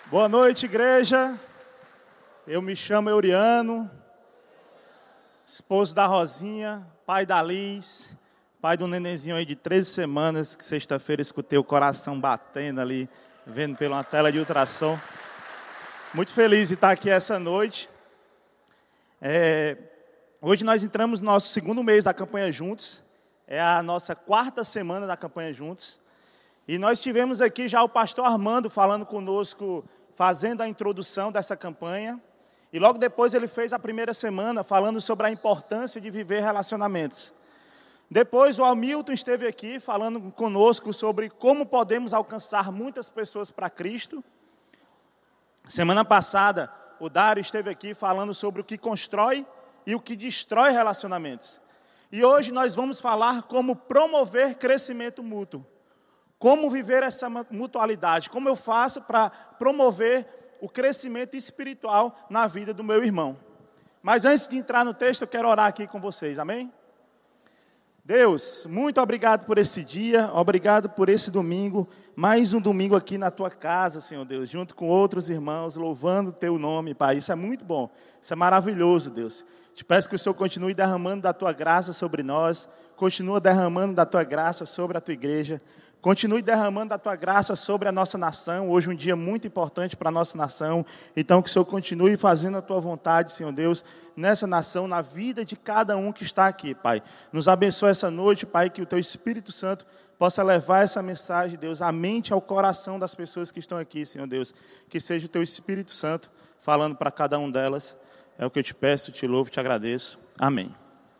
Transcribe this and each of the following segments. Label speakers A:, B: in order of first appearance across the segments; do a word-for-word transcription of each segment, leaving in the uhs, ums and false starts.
A: Boa noite, igreja. Eu me chamo Euriano, esposo da Rosinha, pai da Liz, pai do nenenzinho aí de treze semanas, que sexta-feira escutei o coração batendo ali, vendo pela tela de ultrassom. Muito feliz de estar aqui essa noite. É, hoje nós entramos no nosso segundo mês da campanha Juntos. É a nossa quarta semana da campanha Juntos. E nós tivemos aqui já o pastor Armando falando conosco, fazendo a introdução dessa campanha. E logo depois ele fez a primeira semana falando sobre a importância de viver relacionamentos. Depois o Hamilton esteve aqui falando conosco sobre como podemos alcançar muitas pessoas para Cristo. Semana passada o Dário esteve aqui falando sobre o que constrói e o que destrói relacionamentos. E hoje nós vamos falar como promover crescimento mútuo. Como viver essa mutualidade, como eu faço para promover o crescimento espiritual na vida do meu irmão. Mas antes de entrar no texto, eu quero orar aqui com vocês, amém? Deus, muito obrigado por esse dia, obrigado por esse domingo, mais um domingo aqui na tua casa, Senhor Deus, junto com outros irmãos, louvando o teu nome, Pai. Isso é muito bom, isso é maravilhoso, Deus. Te peço que o Senhor continue derramando da tua graça sobre nós, continua derramando da tua graça sobre a tua igreja, continue derramando da tua graça sobre a nossa nação. Hoje um dia muito importante para a nossa nação. Então que o Senhor continue fazendo a tua vontade, Senhor Deus, nessa nação, na vida de cada um que está aqui, Pai. Nos abençoe essa noite, Pai, que o teu Espírito Santo possa levar essa mensagem, Deus, à mente, ao coração das pessoas que estão aqui, Senhor Deus. Que seja o teu Espírito Santo falando para cada um delas. É o que eu te peço, te louvo, te agradeço. Amém.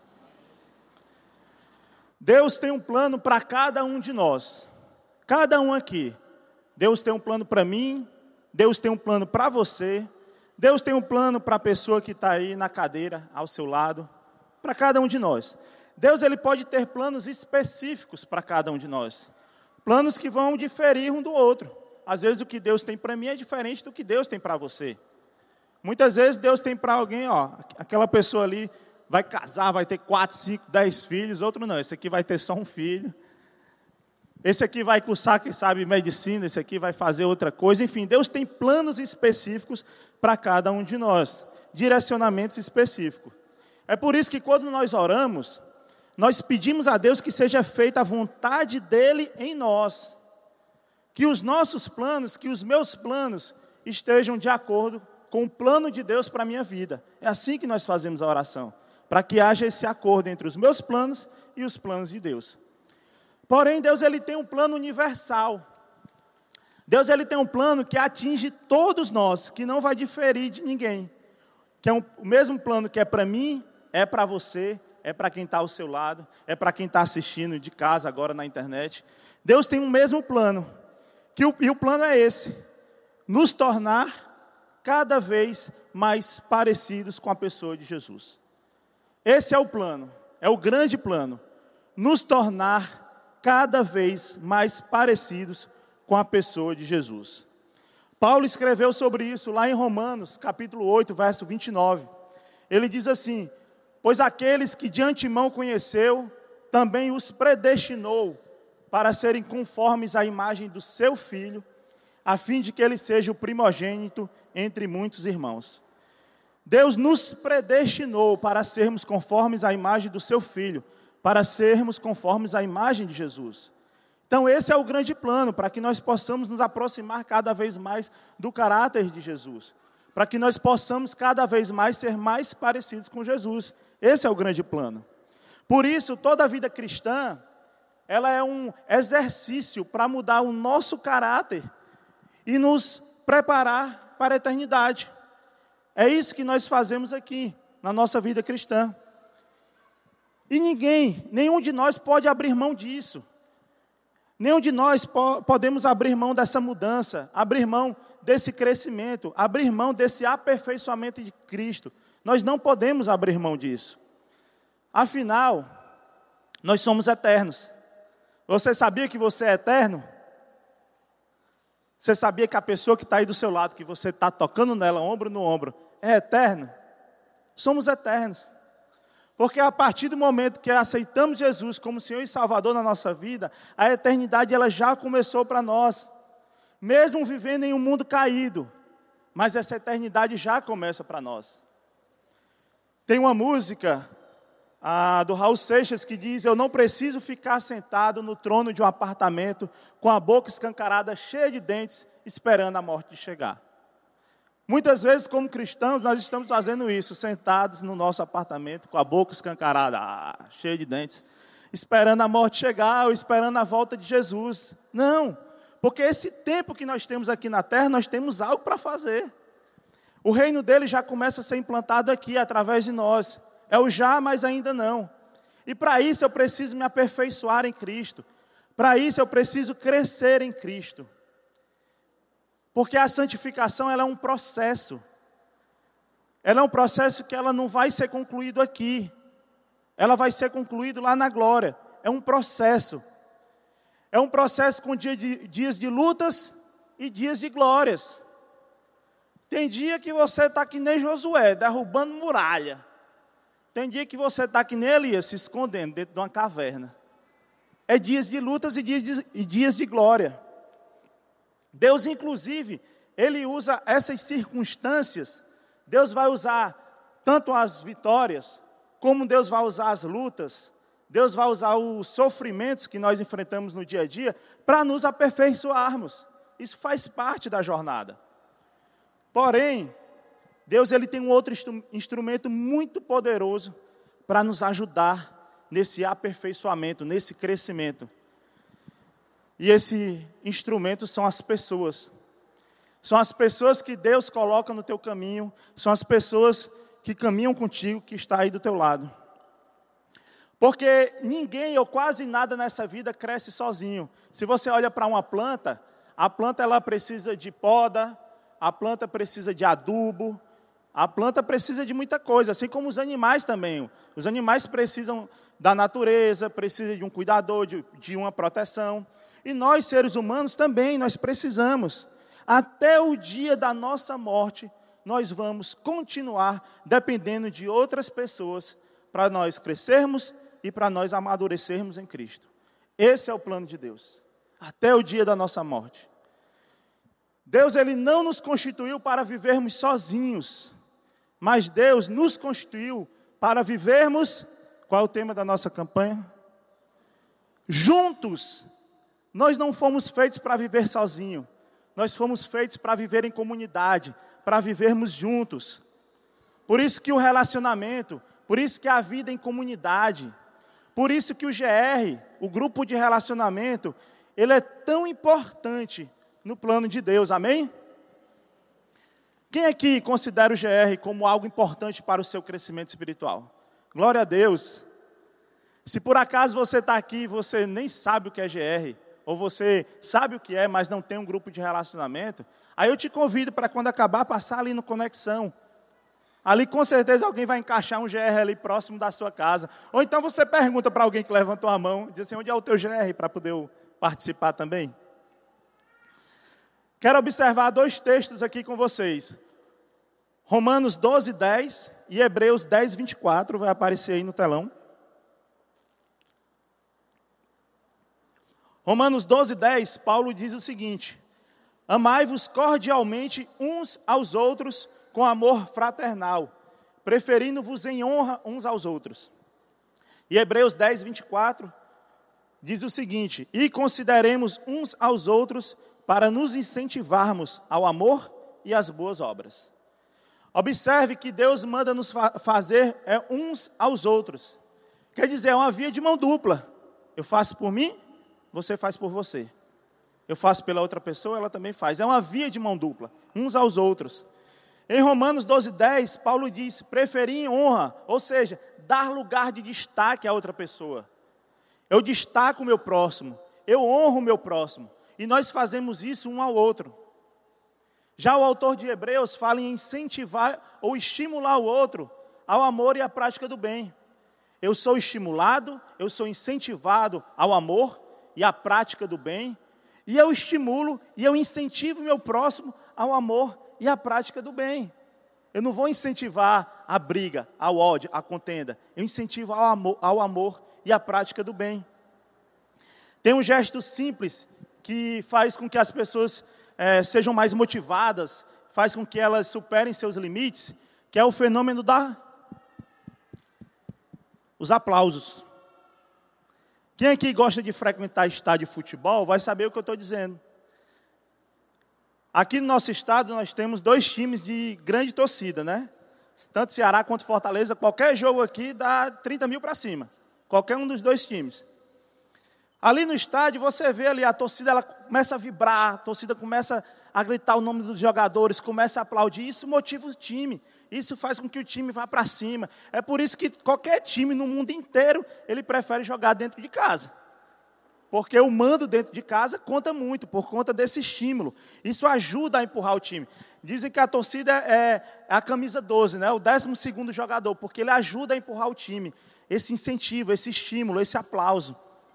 A: Deus tem um plano para cada um de nós. Cada um aqui. Deus tem um plano para mim, Deus tem um plano para você, Deus tem um plano para a pessoa que está aí na cadeira, ao seu lado, para cada um de nós. Deus ele pode ter planos específicos para cada um de nós. Planos que vão diferir um do outro. Às vezes o que Deus tem para mim é diferente do que Deus tem para você. Muitas vezes Deus tem para alguém, ó, aquela pessoa ali vai casar, vai ter quatro, cinco, dez filhos, outro não, esse aqui vai ter só um filho. Esse aqui vai cursar, quem sabe, medicina, esse aqui vai fazer outra coisa. Enfim, Deus tem planos específicos para cada um de nós, direcionamentos específicos. É por isso que quando nós oramos, nós pedimos a Deus que seja feita a vontade dEle em nós. Que os nossos planos, que os meus planos estejam de acordo com o plano de Deus para a minha vida. É assim que nós fazemos a oração, para que haja esse acordo entre os meus planos e os planos de Deus. Porém, Deus ele tem um plano universal. Deus ele tem um plano que atinge todos nós, que não vai diferir de ninguém. Que é um, o mesmo plano que é para mim, é para você, é para quem está ao seu lado, é para quem está assistindo de casa agora na internet. Deus tem um mesmo plano. Que o, e o plano é esse: nos tornar cada vez mais parecidos com a pessoa de Jesus. Esse é o plano, é o grande plano. Nos tornar cada vez mais parecidos com a pessoa de Jesus. Paulo escreveu sobre isso lá em Romanos, capítulo oito, verso vinte e nove. Ele diz assim: pois aqueles que de antemão conheceu, também os predestinou para serem conformes à imagem do seu Filho, a fim de que ele seja o primogênito entre muitos irmãos. Deus nos predestinou para sermos conformes à imagem do seu Filho, para sermos conformes à imagem de Jesus. Então esse é o grande plano, para que nós possamos nos aproximar cada vez mais do caráter de Jesus, para que nós possamos cada vez mais ser mais parecidos com Jesus. Esse é o grande plano. Por isso, toda a vida cristã, ela é um exercício para mudar o nosso caráter e nos preparar para a eternidade. É isso que nós fazemos aqui, na nossa vida cristã. E ninguém, nenhum de nós pode abrir mão disso. Nenhum de nós po- podemos abrir mão dessa mudança, abrir mão desse crescimento, abrir mão desse aperfeiçoamento de Cristo. Nós não podemos abrir mão disso. Afinal, nós somos eternos. Você sabia que você é eterno? Você sabia que a pessoa que está aí do seu lado, que você está tocando nela, ombro no ombro, é eterno? Somos eternos. Porque a partir do momento que aceitamos Jesus como Senhor e Salvador na nossa vida, a eternidade ela já começou para nós. Mesmo vivendo em um mundo caído, mas essa eternidade já começa para nós. Tem uma música ah, do Raul Seixas que diz: eu não preciso ficar sentado no trono de um apartamento com a boca escancarada, cheia de dentes, esperando a morte chegar. Muitas vezes, como cristãos, nós estamos fazendo isso, sentados no nosso apartamento, com a boca escancarada, ah, cheia de dentes, esperando a morte chegar ou esperando a volta de Jesus. Não, porque esse tempo que nós temos aqui na terra, nós temos algo para fazer. O reino dele já começa a ser implantado aqui, através de nós. É o já, mas ainda não. E para isso eu preciso me aperfeiçoar em Cristo. Para isso eu preciso crescer em Cristo. Porque a santificação, ela é um processo. Ela é um processo que ela não vai ser concluído aqui. Ela vai ser concluído lá na glória. É um processo. É um processo com dia de, dias de lutas e dias de glórias. Tem dia que você está que nem Josué, derrubando muralha. Tem dia que você está que nem Elias, se escondendo dentro de uma caverna. É dias de lutas e dias de, e dias de glória. Deus, inclusive, Ele usa essas circunstâncias. Deus vai usar tanto as vitórias, como Deus vai usar as lutas. Deus vai usar os sofrimentos que nós enfrentamos no dia a dia para nos aperfeiçoarmos. Isso faz parte da jornada. Porém, Deus ele tem um outro instrumento muito poderoso para nos ajudar nesse aperfeiçoamento, nesse crescimento. E esse instrumento são as pessoas. São as pessoas que Deus coloca no teu caminho, são as pessoas que caminham contigo, que está aí do teu lado. Porque ninguém ou quase nada nessa vida cresce sozinho. Se você olha para uma planta, a planta ela precisa de poda, a planta precisa de adubo, a planta precisa de muita coisa, assim como os animais também. Os animais precisam da natureza, precisam de um cuidador, de, de uma proteção. E nós, seres humanos, também, nós precisamos. Até o dia da nossa morte, nós vamos continuar dependendo de outras pessoas para nós crescermos e para nós amadurecermos em Cristo. Esse é o plano de Deus, até o dia da nossa morte. Deus ele não nos constituiu para vivermos sozinhos, mas Deus nos constituiu para vivermos, qual é o tema da nossa campanha? Juntos. Nós não fomos feitos para viver sozinhos, nós fomos feitos para viver em comunidade, para vivermos juntos. Por isso que o relacionamento, por isso que a vida em comunidade, por isso que o G R, o grupo de relacionamento, ele é tão importante no plano de Deus, amém? Quem aqui considera o G R como algo importante para o seu crescimento espiritual? Glória a Deus. Se por acaso você está aqui e você nem sabe o que é G R, ou você sabe o que é, mas não tem um grupo de relacionamento, aí eu te convido para quando acabar, passar ali no Conexão. Ali com certeza alguém vai encaixar um G R ali próximo da sua casa. Ou então você pergunta para alguém que levantou a mão, diz assim, onde é o teu G R para poder eu participar também? Quero observar dois textos aqui com vocês. Romanos doze, dez e Hebreus dez, vinte e quatro, vai aparecer aí no telão. Romanos doze, dez, Paulo diz o seguinte: amai-vos cordialmente uns aos outros com amor fraternal, preferindo-vos em honra uns aos outros. E Hebreus dez, vinte e quatro diz o seguinte: e consideremos uns aos outros para nos incentivarmos ao amor e às boas obras. Observe que Deus manda nos fa- fazer é, uns aos outros. Quer dizer, é uma via de mão dupla. Eu faço por mim, você faz por você. Eu faço pela outra pessoa, ela também faz. É uma via de mão dupla, uns aos outros. Em Romanos doze, dez, Paulo diz, preferir honra, ou seja, dar lugar de destaque à outra pessoa. Eu destaco o meu próximo, eu honro o meu próximo. E nós fazemos isso um ao outro. Já o autor de Hebreus fala em incentivar ou estimular o outro ao amor e à prática do bem. Eu sou estimulado, eu sou incentivado ao amor e à prática do bem. E eu estimulo e eu incentivo o meu próximo ao amor e à prática do bem. Eu não vou incentivar a briga, ao ódio, a contenda. Eu incentivo ao amor, ao amor e à prática do bem. Tem um gesto simples que faz com que as pessoas é, sejam mais motivadas faz com que elas superem seus limites, que é o fenômeno da os aplausos. Quem aqui gosta de frequentar estádio de futebol vai saber o que eu estou dizendo. Aqui no nosso estado nós temos dois times de grande torcida, né? Tanto Ceará quanto Fortaleza, qualquer jogo aqui dá trinta mil para cima. Qualquer um dos dois times. Ali no estádio você vê ali a torcida, ela começa a vibrar, a torcida começa a gritar o nome dos jogadores, começa a aplaudir. Isso motiva o time. Isso faz com que o time vá para cima. É por isso que qualquer time no mundo inteiro, ele prefere jogar dentro de casa. Porque o mando dentro de casa conta muito, por conta desse estímulo. Isso ajuda a empurrar o time. Dizem que a torcida é a camisa doze, né? O décimo segundo jogador, porque ele ajuda a empurrar o time. Esse incentivo, esse estímulo, esse aplauso.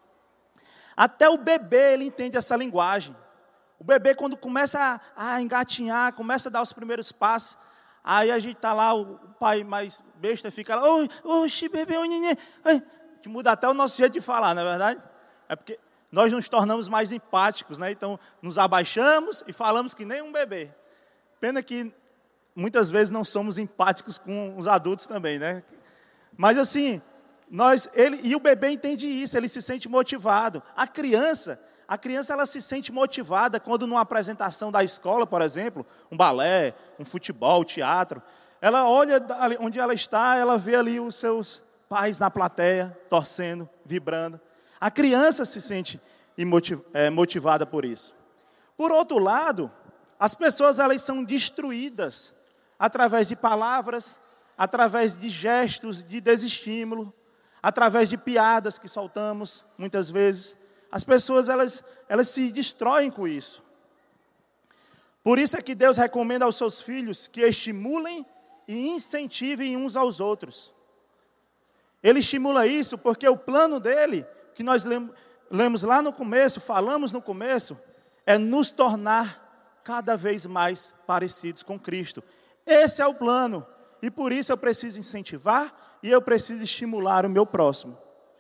A: Até o bebê, ele entende essa linguagem. O bebê, quando começa a, a engatinhar, começa a dar os primeiros passos, aí a gente está lá, o pai mais besta fica lá, oxe, bebê, oninê. Que muda até o nosso jeito de falar, não é verdade? É porque nós nos tornamos mais empáticos, né? Então, nos abaixamos e falamos que nem um bebê. Pena que muitas vezes não somos empáticos com os adultos também, né? Mas assim, nós, ele, e o bebê entende isso, ele se sente motivado. A criança, a criança ela se sente motivada quando numa apresentação da escola, por exemplo, um balé, um futebol, um teatro, ela olha onde ela está, ela vê ali os seus pais na plateia, torcendo, vibrando. A criança se sente motivada por isso. Por outro lado, as pessoas elas são destruídas através de palavras, através de gestos de desestímulo, através de piadas que soltamos muitas vezes. As pessoas elas, elas se destroem com isso. Por isso é que Deus recomenda aos seus filhos que estimulem e incentivem uns aos outros. Ele estimula isso porque o plano dele, que nós lemos lá no começo, falamos no começo, é nos tornar cada vez mais parecidos com Cristo. Esse é o plano. E por isso eu preciso incentivar e eu preciso estimular o meu próximo.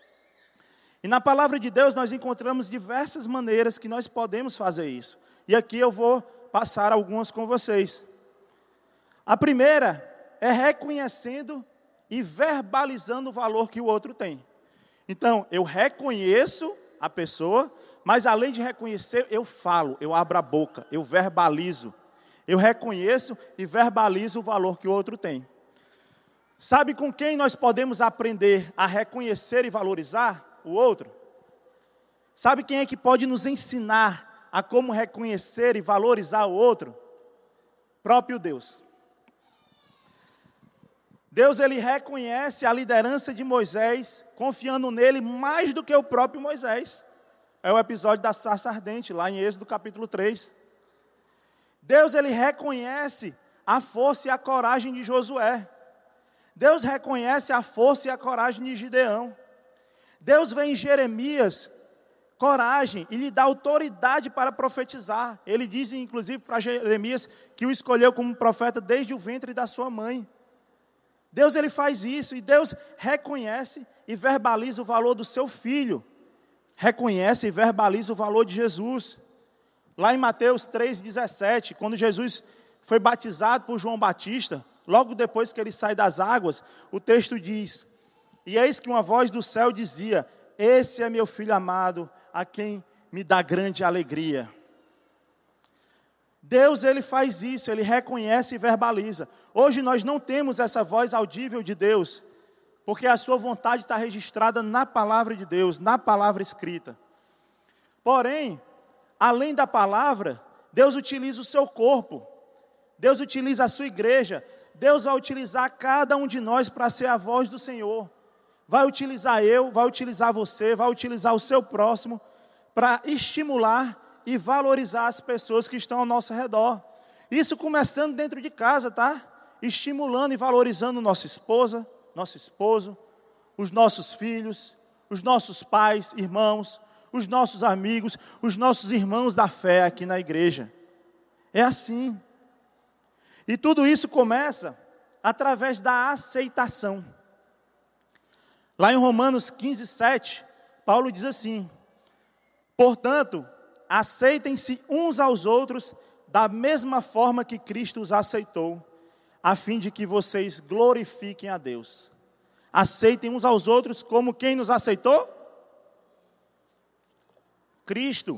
A: E na palavra de Deus nós encontramos diversas maneiras que nós podemos fazer isso. E aqui eu vou passar algumas com vocês. A primeira é reconhecendo e verbalizando o valor que o outro tem. Então, eu reconheço a pessoa, mas além de reconhecer, eu falo, eu abro a boca, eu verbalizo. Eu reconheço e verbalizo o valor que o outro tem. Sabe com quem nós podemos aprender a reconhecer e valorizar o outro? Sabe quem é que pode nos ensinar a como reconhecer e valorizar o outro? Próprio Deus. Deus ele reconhece a liderança de Moisés, confiando nele mais do que o próprio Moisés. É o episódio da sarça ardente, lá em Êxodo capítulo três. Deus ele reconhece a força e a coragem de Josué. Deus reconhece a força e a coragem de Gideão. Deus vê em Jeremias coragem e lhe dá autoridade para profetizar. Ele diz, inclusive, para Jeremias que o escolheu como profeta desde o ventre da sua mãe. Deus ele faz isso e Deus reconhece e verbaliza o valor do seu filho. Reconhece e verbaliza o valor de Jesus. Lá em Mateus três, dezessete, quando Jesus foi batizado por João Batista, logo depois que ele sai das águas, o texto diz: e eis que uma voz do céu dizia: esse é meu filho amado, a quem me dá grande alegria. Deus ele faz isso, ele reconhece e verbaliza. Hoje nós não temos essa voz audível de Deus, porque a sua vontade está registrada na palavra de Deus, na palavra escrita. Porém, além da palavra, Deus utiliza o seu corpo, Deus utiliza a sua igreja, Deus vai utilizar cada um de nós para ser a voz do Senhor. Vai utilizar eu, vai utilizar você, vai utilizar o seu próximo para estimular e valorizar as pessoas que estão ao nosso redor. Isso começando dentro de casa, tá? Estimulando e valorizando nossa esposa, nosso esposo, os nossos filhos, os nossos pais, irmãos, os nossos amigos, os nossos irmãos da fé aqui na igreja. É assim. E tudo isso começa através da aceitação. Lá em Romanos quinze, sete, Paulo diz assim: portanto, aceitem-se uns aos outros, da mesma forma que Cristo os aceitou, a fim de que vocês glorifiquem a Deus. Aceitem uns aos outros como quem nos aceitou? Cristo.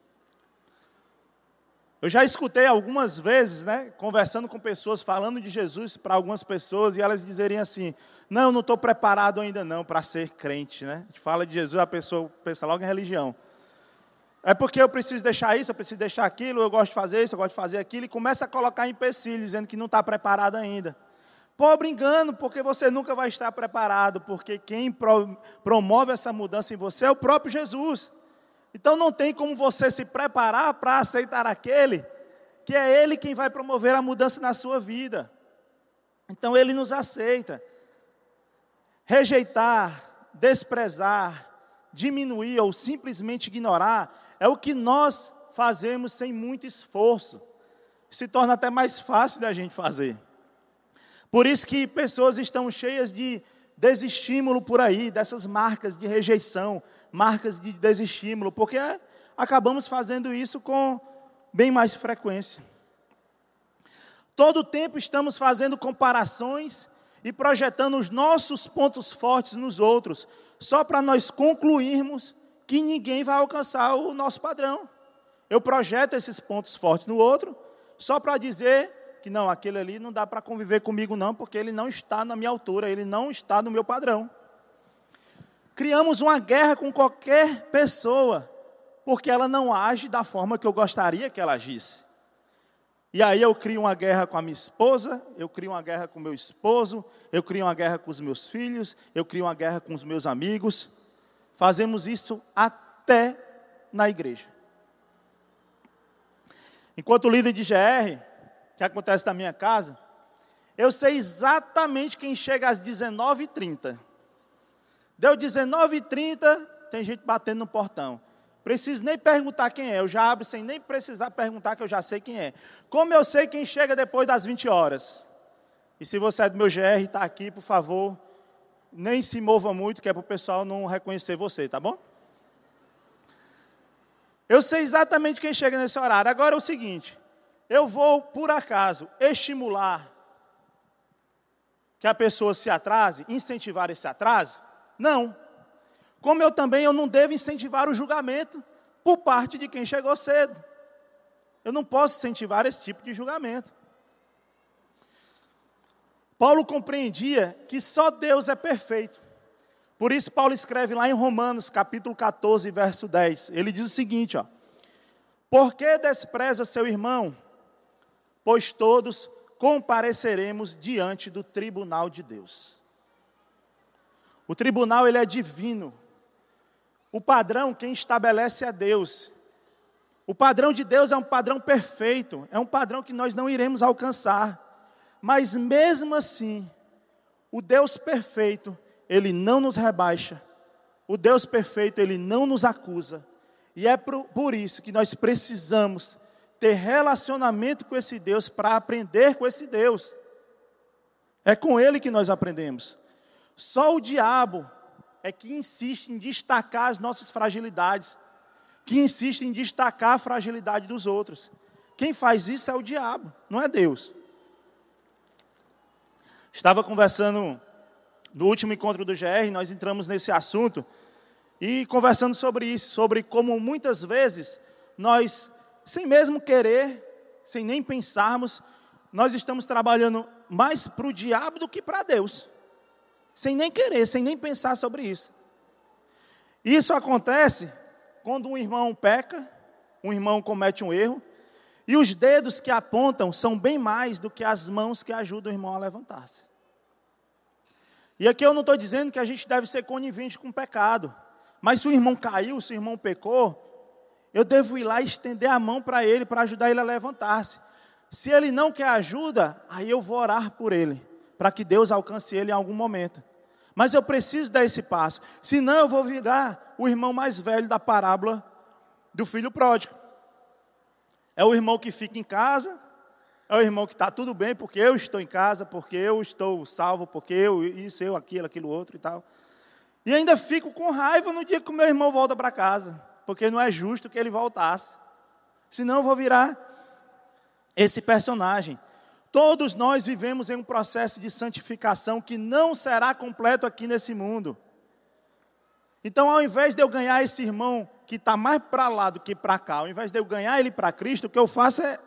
A: Eu já escutei algumas vezes, né, conversando com pessoas, falando de Jesus para algumas pessoas, e elas dizerem assim, não, eu não estou preparado ainda não para ser crente, né? A gente fala de Jesus, a pessoa pensa logo em religião. É porque eu preciso deixar isso, eu preciso deixar aquilo, eu gosto de fazer isso, eu gosto de fazer aquilo, e começa a colocar empecilhos, dizendo que não está preparado ainda. Pobre engano, porque você nunca vai estar preparado, porque quem pro, promove essa mudança em você é o próprio Jesus. Então não tem como você se preparar para aceitar aquele, que é Ele quem vai promover a mudança na sua vida. Então Ele nos aceita. Rejeitar, desprezar, diminuir ou simplesmente ignorar, é o que nós fazemos sem muito esforço. Se torna até mais fácil da gente fazer. Por isso que pessoas estão cheias de desestímulo por aí, dessas marcas de rejeição, marcas de desestímulo, porque acabamos fazendo isso com bem mais frequência. Todo o tempo estamos fazendo comparações e projetando os nossos pontos fortes nos outros, só para nós concluirmos que ninguém vai alcançar o nosso padrão. Eu projeto esses pontos fortes no outro, só para dizer que não, aquele ali não dá para conviver comigo não, porque ele não está na minha altura, ele não está no meu padrão. Criamos uma guerra com qualquer pessoa, porque ela não age da forma que eu gostaria que ela agisse. E aí eu crio uma guerra com a minha esposa, eu crio uma guerra com o meu esposo, eu crio uma guerra com os meus filhos, eu crio uma guerra com os meus amigos. Fazemos isso até na igreja. Enquanto líder de G R, que acontece na minha casa, eu sei exatamente quem chega às dezenove e trinta. Deu dezenove e trinta, tem gente batendo no portão. Preciso nem perguntar quem é, eu já abro sem nem precisar perguntar, que eu já sei quem é. Como eu sei quem chega depois das vinte horas? E se você é do meu G R e está aqui, por favor, nem se mova muito, que é para o pessoal não reconhecer você, tá bom? Eu sei exatamente quem chega nesse horário. Agora é o seguinte, eu vou, por acaso, estimular que a pessoa se atrase, incentivar esse atraso? Não. Como eu também eu não devo incentivar o julgamento por parte de quem chegou cedo. Eu não posso incentivar esse tipo de julgamento. Paulo compreendia que só Deus é perfeito. Por isso Paulo escreve lá em Romanos, capítulo catorze, verso dez. Ele diz o seguinte, ó. Por que despreza seu irmão? Pois todos compareceremos diante do tribunal de Deus. O tribunal, ele é divino. O padrão, quem estabelece é Deus. O padrão de Deus é um padrão perfeito, é um padrão que nós não iremos alcançar. Mas mesmo assim, o Deus perfeito, Ele não nos rebaixa. O Deus perfeito, Ele não nos acusa. E é por, por isso que nós precisamos ter relacionamento com esse Deus para aprender com esse Deus. É com Ele que nós aprendemos. Só o diabo é que insiste em destacar as nossas fragilidades, que insiste em destacar a fragilidade dos outros. Quem faz isso é o diabo, não é Deus. Estava conversando no último encontro do G R, nós entramos nesse assunto, e conversando sobre isso, sobre como muitas vezes nós, sem mesmo querer, sem nem pensarmos, nós estamos trabalhando mais para o diabo do que para Deus. Sem nem querer, sem nem pensar sobre isso. Isso acontece quando um irmão peca, um irmão comete um erro, e os dedos que apontam são bem mais do que as mãos que ajudam o irmão a levantar-se. E aqui eu não estou dizendo que a gente deve ser conivente com o pecado, mas se o irmão caiu, se o irmão pecou, eu devo ir lá e estender a mão para ele, para ajudar ele a levantar-se. Se ele não quer ajuda, aí eu vou orar por ele, para que Deus alcance ele em algum momento. Mas eu preciso dar esse passo, senão eu vou virar o irmão mais velho da parábola do filho pródigo. É o irmão que fica em casa, é o irmão que está tudo bem, porque eu estou em casa, porque eu estou salvo, porque eu, isso, eu, aquilo, aquilo, outro e tal. E ainda fico com raiva no dia que o meu irmão volta para casa, porque não é justo que ele voltasse. Senão eu vou virar esse personagem. Todos nós vivemos em um processo de santificação que não será completo aqui nesse mundo. Então, ao invés de eu ganhar esse irmão que está mais para lá do que para cá, ao invés de eu ganhar ele para Cristo, o que eu faço é...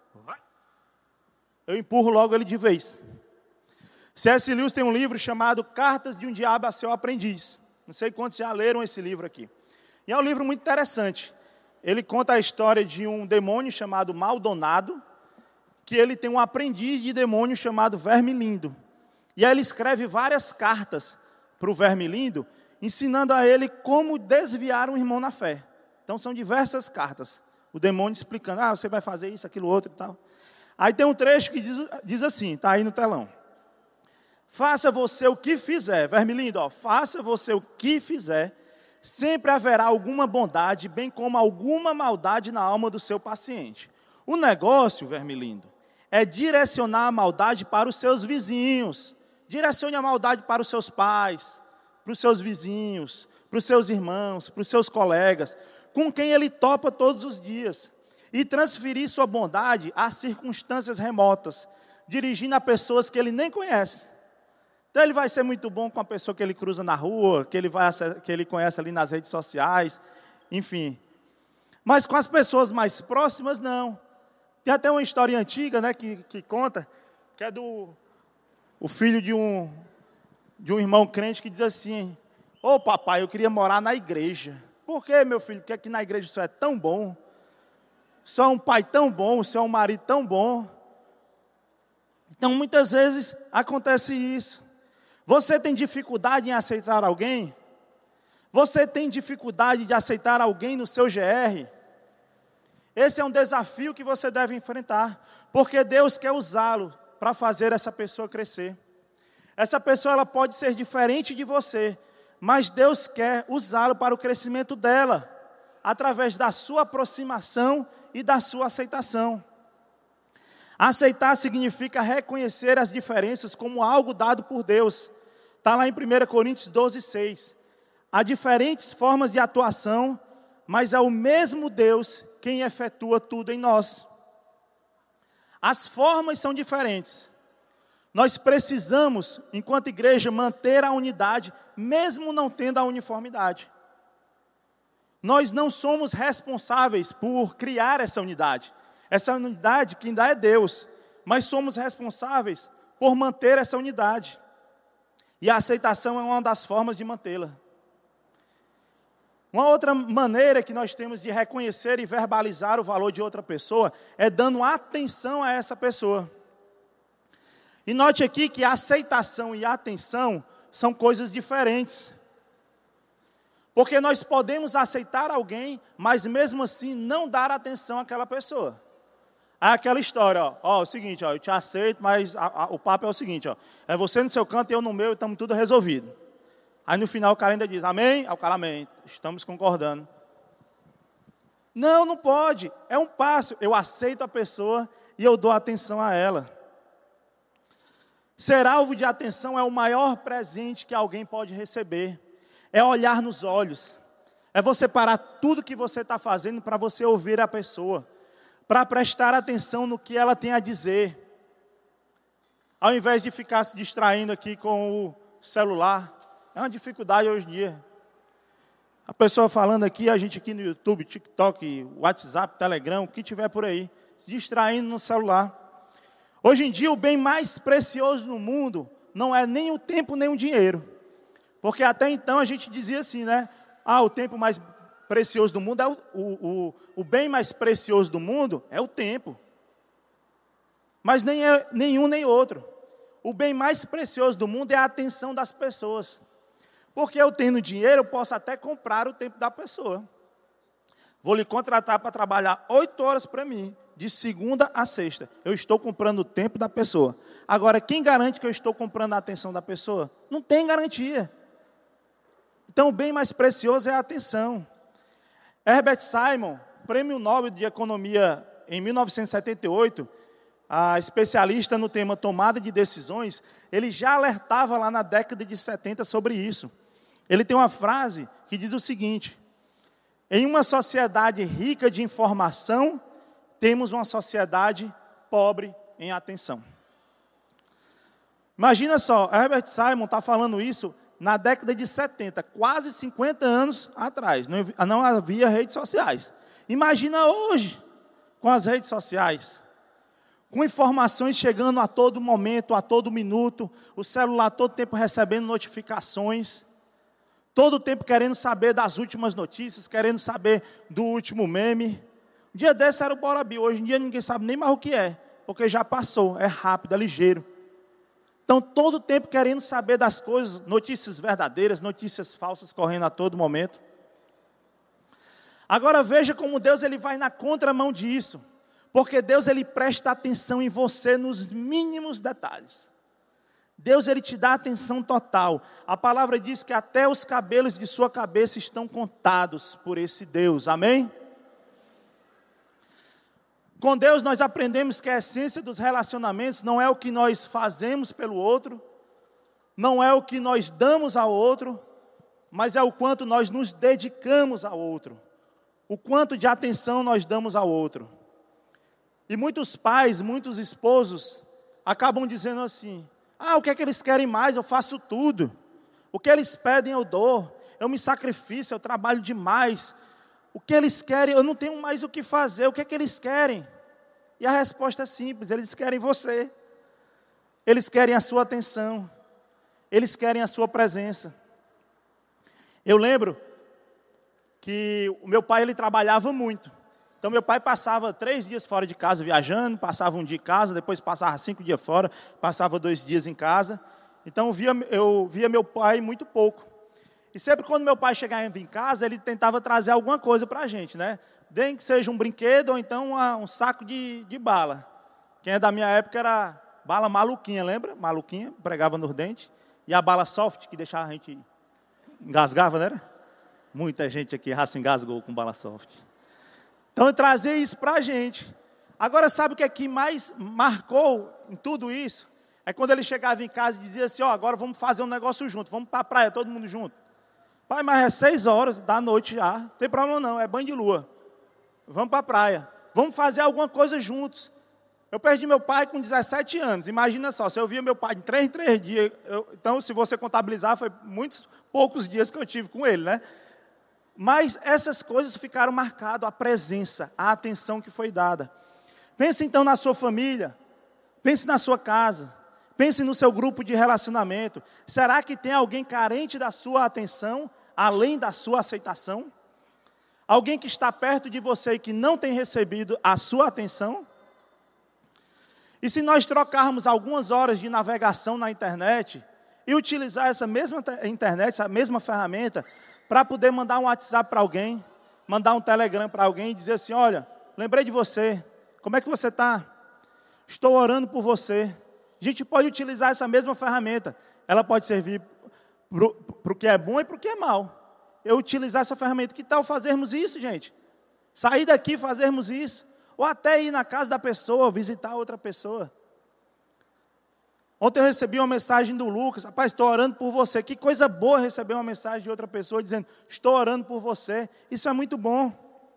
A: eu empurro logo ele de vez. C S Lewis tem um livro chamado Cartas de um Diabo a Seu Aprendiz. Não sei quantos já leram esse livro aqui. E é um livro muito interessante. Ele conta a história de um demônio chamado Maldonado, que ele tem um aprendiz de demônio chamado Vermilindo. E aí ele escreve várias cartas para o Vermilindo, ensinando a ele como desviar um irmão na fé. Então são diversas cartas. O demônio explicando, ah, você vai fazer isso, aquilo, outro e tal. Aí tem um trecho que diz, diz assim, está aí no telão. Faça você o que fizer, Vermilindo, ó, faça você o que fizer, sempre haverá alguma bondade, bem como alguma maldade na alma do seu paciente. O negócio, Vermilindo, é direcionar a maldade para os seus vizinhos. Direcione a maldade para os seus pais, para os seus vizinhos, para os seus irmãos, para os seus colegas, com quem ele topa todos os dias. E transferir sua bondade a circunstâncias remotas, dirigindo a pessoas que ele nem conhece. Então ele vai ser muito bom com a pessoa que ele cruza na rua, que ele, vai, que ele conhece ali nas redes sociais, enfim. Mas com as pessoas mais próximas, não. Tem até uma história antiga, né, que, que conta, que é do o filho de um, de um irmão crente que diz assim, ô papai, eu queria morar na igreja. Por quê, meu filho? Porque aqui na igreja isso é tão bom. Só um pai tão bom, só um marido tão bom. Então, muitas vezes, acontece isso. Você tem dificuldade em aceitar alguém? Você tem dificuldade de aceitar alguém no seu G R? Esse é um desafio que você deve enfrentar, porque Deus quer usá-lo para fazer essa pessoa crescer. Essa pessoa ela pode ser diferente de você, mas Deus quer usá-lo para o crescimento dela, através da sua aproximação e da sua aceitação. Aceitar significa reconhecer as diferenças como algo dado por Deus. Está lá em primeira Coríntios doze, seis. Há diferentes formas de atuação, mas é o mesmo Deus quem efetua tudo em nós. As formas são diferentes. Nós precisamos, enquanto igreja, manter a unidade, mesmo não tendo a uniformidade. Nós não somos responsáveis por criar essa unidade. Essa unidade que ainda é Deus, mas somos responsáveis por manter essa unidade. E a aceitação é uma das formas de mantê-la. Uma outra maneira que nós temos de reconhecer e verbalizar o valor de outra pessoa é dando atenção a essa pessoa. E note aqui que a aceitação e a atenção são coisas diferentes. Porque nós podemos aceitar alguém, mas mesmo assim não dar atenção àquela pessoa. É aquela história, ó, ó, é o seguinte, ó, eu te aceito, mas a, a, o papo é o seguinte, ó, é você no seu canto e eu no meu, e estamos tudo resolvido. Aí no final o cara ainda diz, amém? Aí o cara, amém, estamos concordando. Não, não pode, é um passo, eu aceito a pessoa e eu dou atenção a ela. Ser alvo de atenção é o maior presente que alguém pode receber. É olhar nos olhos, é você parar tudo que você está fazendo para você ouvir a pessoa, para prestar atenção no que ela tem a dizer, ao invés de ficar se distraindo aqui com o celular. É uma dificuldade hoje em dia. A pessoa falando aqui, a gente aqui no YouTube, TikTok, WhatsApp, Telegram, o que tiver por aí, se distraindo no celular. Hoje em dia o bem mais precioso no mundo não é nem o tempo nem o dinheiro. Porque até então a gente dizia assim, né? Ah, o tempo mais precioso do mundo é o, o, o, o bem mais precioso do mundo é o tempo. Mas nem é nenhum nem outro. O bem mais precioso do mundo é a atenção das pessoas. Porque eu tendo dinheiro, eu posso até comprar o tempo da pessoa. Vou lhe contratar para trabalhar oito horas para mim, de segunda a sexta. Eu estou comprando o tempo da pessoa. Agora, quem garante que eu estou comprando a atenção da pessoa? Não tem garantia. Então, o bem mais precioso é a atenção. Herbert Simon, prêmio Nobel de Economia em mil novecentos e setenta e oito, a especialista no tema tomada de decisões, ele já alertava lá na década de setenta sobre isso. Ele tem uma frase que diz o seguinte: em uma sociedade rica de informação, temos uma sociedade pobre em atenção. Imagina só, Herbert Simon está falando isso na década de setenta, quase cinquenta anos atrás. Não, não havia redes sociais. Imagina hoje, com as redes sociais, com informações chegando a todo momento, a todo minuto, o celular todo tempo recebendo notificações, todo tempo querendo saber das últimas notícias, querendo saber do último meme. Um dia desse era o Bora Bill, hoje em dia ninguém sabe nem mais o que é, porque já passou, é rápido, é ligeiro. Então, todo o tempo querendo saber das coisas, notícias verdadeiras, notícias falsas correndo a todo momento. Agora veja como Deus ele vai na contramão disso. Porque Deus ele presta atenção em você nos mínimos detalhes. Deus ele te dá atenção total. A palavra diz que até os cabelos de sua cabeça estão contados por esse Deus. Amém? Com Deus nós aprendemos que a essência dos relacionamentos não é o que nós fazemos pelo outro, não é o que nós damos ao outro, mas é o quanto nós nos dedicamos ao outro, o quanto de atenção nós damos ao outro. E muitos pais, muitos esposos acabam dizendo assim: ah, o que é que eles querem mais? Eu faço tudo. O que eles pedem eu dou. Eu me sacrifico, eu trabalho demais. O que eles querem, eu não tenho mais o que fazer. O que é que eles querem? E a resposta é simples: eles querem você. Eles querem a sua atenção. Eles querem a sua presença. Eu lembro que o meu pai ele trabalhava muito. Então meu pai passava três dias fora de casa viajando, passava um dia em casa, depois passava cinco dias fora, passava dois dias em casa. Então eu via, eu via meu pai muito pouco. E sempre quando meu pai chegava em casa, ele tentava trazer alguma coisa para a gente, né? Nem que seja um brinquedo ou então uma, um saco de, de bala. Quem é da minha época era bala maluquinha, lembra? Maluquinha, pregava nos dentes. E a bala soft, que deixava a gente engasgava, né? Muita gente aqui já se engasgou com bala soft. Então eu trazia isso para a gente. Agora sabe o que é que mais marcou em tudo isso? É quando ele chegava em casa e dizia assim: ó, oh, agora vamos fazer um negócio junto, vamos para a praia, todo mundo junto. Pai, mas é seis horas da noite já, não tem problema não, é banho de lua. Vamos para a praia, vamos fazer alguma coisa juntos. Eu perdi meu pai com dezessete anos, imagina só, se eu via meu pai em três, três dias, eu, então se você contabilizar, foi muitos poucos dias que eu tive com ele, né? Mas essas coisas ficaram marcadas, a presença, a atenção que foi dada. Pense então na sua família, pense na sua casa, pense no seu grupo de relacionamento. Será que tem alguém carente da sua atenção, além da sua aceitação? Alguém que está perto de você e que não tem recebido a sua atenção? E se nós trocarmos algumas horas de navegação na internet e utilizar essa mesma internet, essa mesma ferramenta, para poder mandar um WhatsApp para alguém, mandar um Telegram para alguém e dizer assim: olha, lembrei de você, como é que você está? Estou orando por você. A gente pode utilizar essa mesma ferramenta, ela pode servir para o que é bom e para o que é mal. Eu utilizar essa ferramenta, que tal fazermos isso, gente? Sair daqui e fazermos isso, ou até ir na casa da pessoa, visitar outra pessoa. Ontem eu recebi uma mensagem do Lucas: rapaz, estou orando por você. Que coisa boa receber uma mensagem de outra pessoa dizendo: estou orando por você. Isso é muito bom.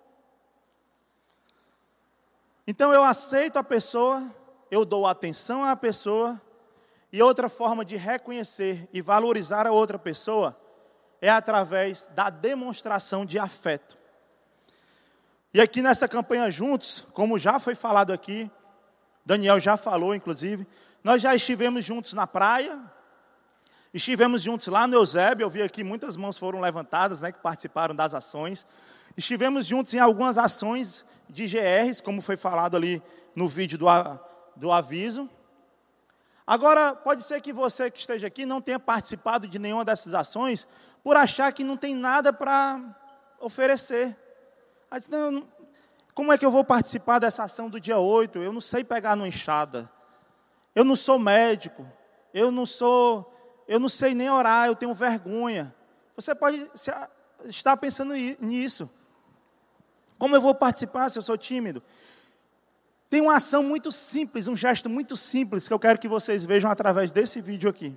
A: Então eu aceito a pessoa, eu dou atenção à pessoa, e outra forma de reconhecer e valorizar a outra pessoa é através da demonstração de afeto. E aqui nessa campanha Juntos, como já foi falado aqui, Daniel já falou inclusive, nós já estivemos juntos na praia, estivemos juntos lá no Eusébio, eu vi aqui muitas mãos foram levantadas, né, que participaram das ações. Estivemos juntos em algumas ações de G Rs, como foi falado ali no vídeo do, do aviso. Agora, pode ser que você que esteja aqui não tenha participado de nenhuma dessas ações, por achar que não tem nada para oferecer. Aí diz: não, não, como é que eu vou participar dessa ação do dia oito? Eu não sei pegar numa enxada. Eu não sou médico, eu não sou, eu não sei nem orar, eu tenho vergonha. Você pode estar pensando nisso. Como eu vou participar se eu sou tímido? Tem uma ação muito simples, um gesto muito simples que eu quero que vocês vejam através desse vídeo aqui.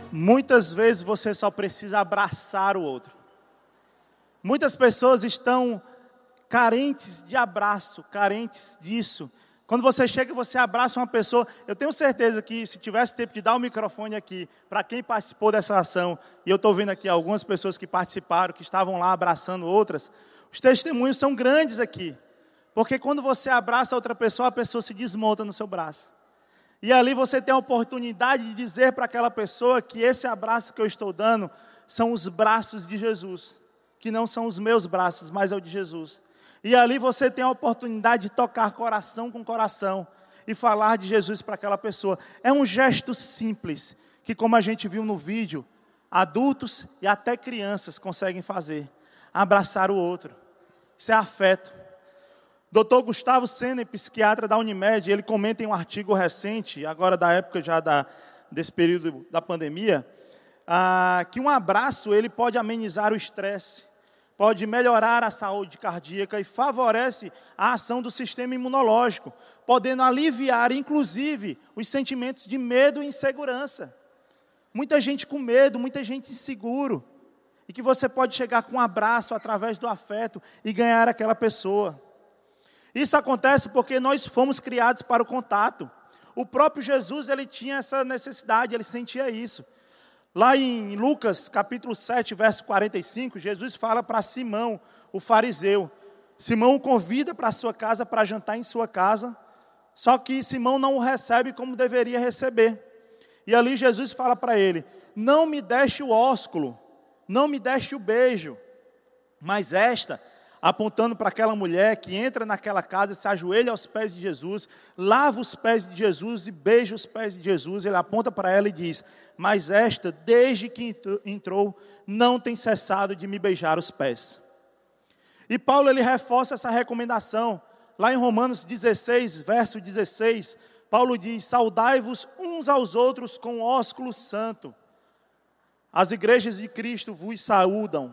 A: Muitas vezes você só precisa abraçar o outro. Muitas pessoas estão carentes de abraço, carentes disso. Quando você chega e você abraça uma pessoa, eu tenho certeza que se tivesse tempo de dar o microfone aqui, para quem participou dessa ação, e eu estou vendo aqui algumas pessoas que participaram, que estavam lá abraçando outras, os testemunhos são grandes aqui. Porque quando você abraça outra pessoa, a pessoa se desmonta no seu braço. E ali você tem a oportunidade de dizer para aquela pessoa que esse abraço que eu estou dando são os braços de Jesus. Que não são os meus braços, mas é o de Jesus. E ali você tem a oportunidade de tocar coração com coração e falar de Jesus para aquela pessoa. É um gesto simples, que como a gente viu no vídeo, adultos e até crianças conseguem fazer. Abraçar o outro. Isso é afeto. doutor Gustavo Sene, psiquiatra da Unimed, ele comenta em um artigo recente, agora da época já da, desse período da pandemia, ah, que um abraço ele pode amenizar o estresse, pode melhorar a saúde cardíaca e favorece a ação do sistema imunológico, podendo aliviar, inclusive, os sentimentos de medo e insegurança. Muita gente com medo, muita gente inseguro, e que você pode chegar com um abraço através do afeto e ganhar aquela pessoa. Isso acontece porque nós fomos criados para o contato. O próprio Jesus, ele tinha essa necessidade, ele sentia isso. Lá em Lucas, capítulo sete, verso quarenta e cinco, Jesus fala para Simão, o fariseu. Simão o convida para a sua casa, para jantar em sua casa, só que Simão não o recebe como deveria receber. E ali Jesus fala para ele, não me deixe o ósculo, não me deixe o beijo, mas esta, apontando para aquela mulher que entra naquela casa, se ajoelha aos pés de Jesus, lava os pés de Jesus e beija os pés de Jesus, ele aponta para ela e diz, mas esta, desde que entrou, não tem cessado de me beijar os pés. E Paulo, ele reforça essa recomendação, lá em Romanos dezesseis, verso dezesseis, Paulo diz, saudai-vos uns aos outros com ósculo santo. As igrejas de Cristo vos saúdam.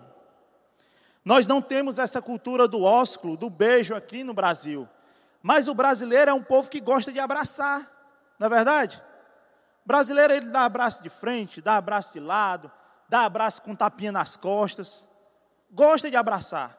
A: Nós não temos essa cultura do ósculo, do beijo aqui no Brasil. Mas o brasileiro é um povo que gosta de abraçar, não é verdade? O brasileiro, ele dá abraço de frente, dá abraço de lado, dá abraço com tapinha nas costas. Gosta de abraçar.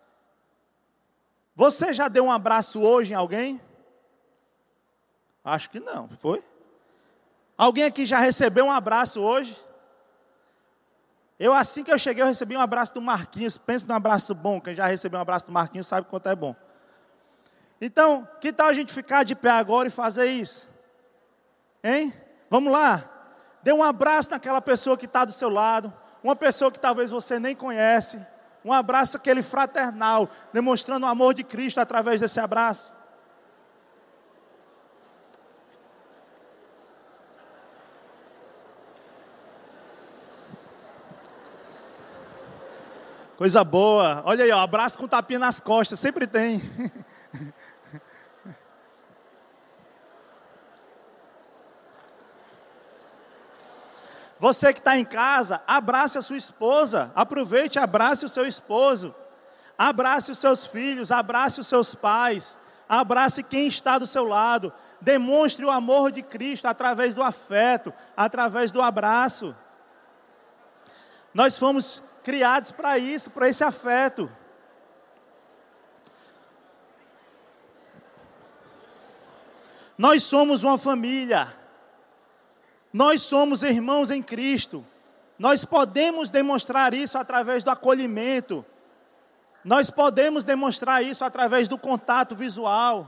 A: Você já deu um abraço hoje em alguém? Acho que não, foi? Alguém aqui já recebeu um abraço hoje? Eu, assim que eu cheguei, eu recebi um abraço do Marquinhos. Pensa num abraço bom. Quem já recebeu um abraço do Marquinhos sabe quanto é bom. Então, que tal a gente ficar de pé agora e fazer isso? Hein? Vamos lá. Dê um abraço naquela pessoa que está do seu lado. Uma pessoa que talvez você nem conhece. Um abraço aquele fraternal, demonstrando o amor de Cristo através desse abraço. Coisa boa. Olha aí, ó, abraço com tapinha nas costas, sempre tem. Você que está em casa, abrace a sua esposa. Aproveite, abrace o seu esposo. Abrace os seus filhos, abrace os seus pais. Abrace quem está do seu lado. Demonstre o amor de Cristo através do afeto, através do abraço. Nós fomos criados para isso, para esse afeto. Nós somos uma família. Nós somos irmãos em Cristo. Nós podemos demonstrar isso através do acolhimento. Nós podemos demonstrar isso através do contato visual.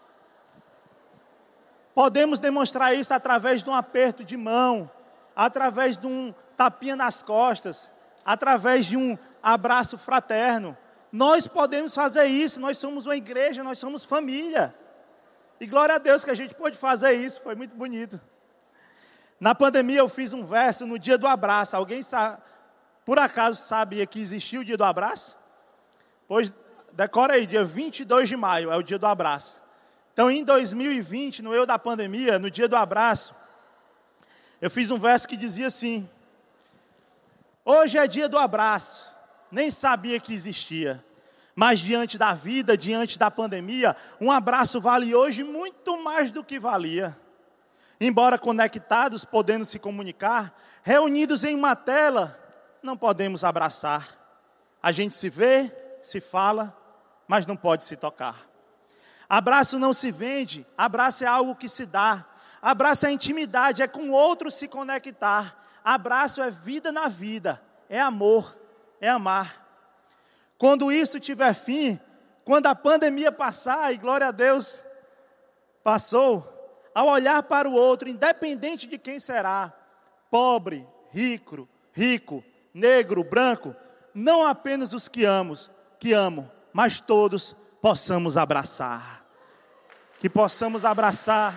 A: Podemos demonstrar isso através de um aperto de mão, através de um tapinha nas costas, através de um abraço fraterno. Nós podemos fazer isso, nós somos uma igreja, nós somos família. E glória a Deus que a gente pôde fazer isso, foi muito bonito. Na pandemia eu fiz um verso no dia do abraço. Alguém sabe, por acaso sabia que existia o dia do abraço? Pois decora aí, dia vinte e dois de maio é o dia do abraço. Então em dois mil e vinte, no meio da pandemia, no dia do abraço, eu fiz um verso que dizia assim: hoje é dia do abraço, nem sabia que existia. Mas diante da vida, diante da pandemia, um abraço vale hoje muito mais do que valia. Embora conectados, podendo se comunicar, reunidos em uma tela, não podemos abraçar. A gente se vê, se fala, mas não pode se tocar. Abraço não se vende, abraço é algo que se dá. Abraço é intimidade, é com o outro se conectar. Abraço é vida na vida, é amor, é amar. Quando isso tiver fim, quando a pandemia passar, e glória a Deus, passou, ao olhar para o outro, independente de quem será, pobre, rico, rico, negro, branco, não apenas os que amos, que amo, mas todos possamos abraçar. Que possamos abraçar.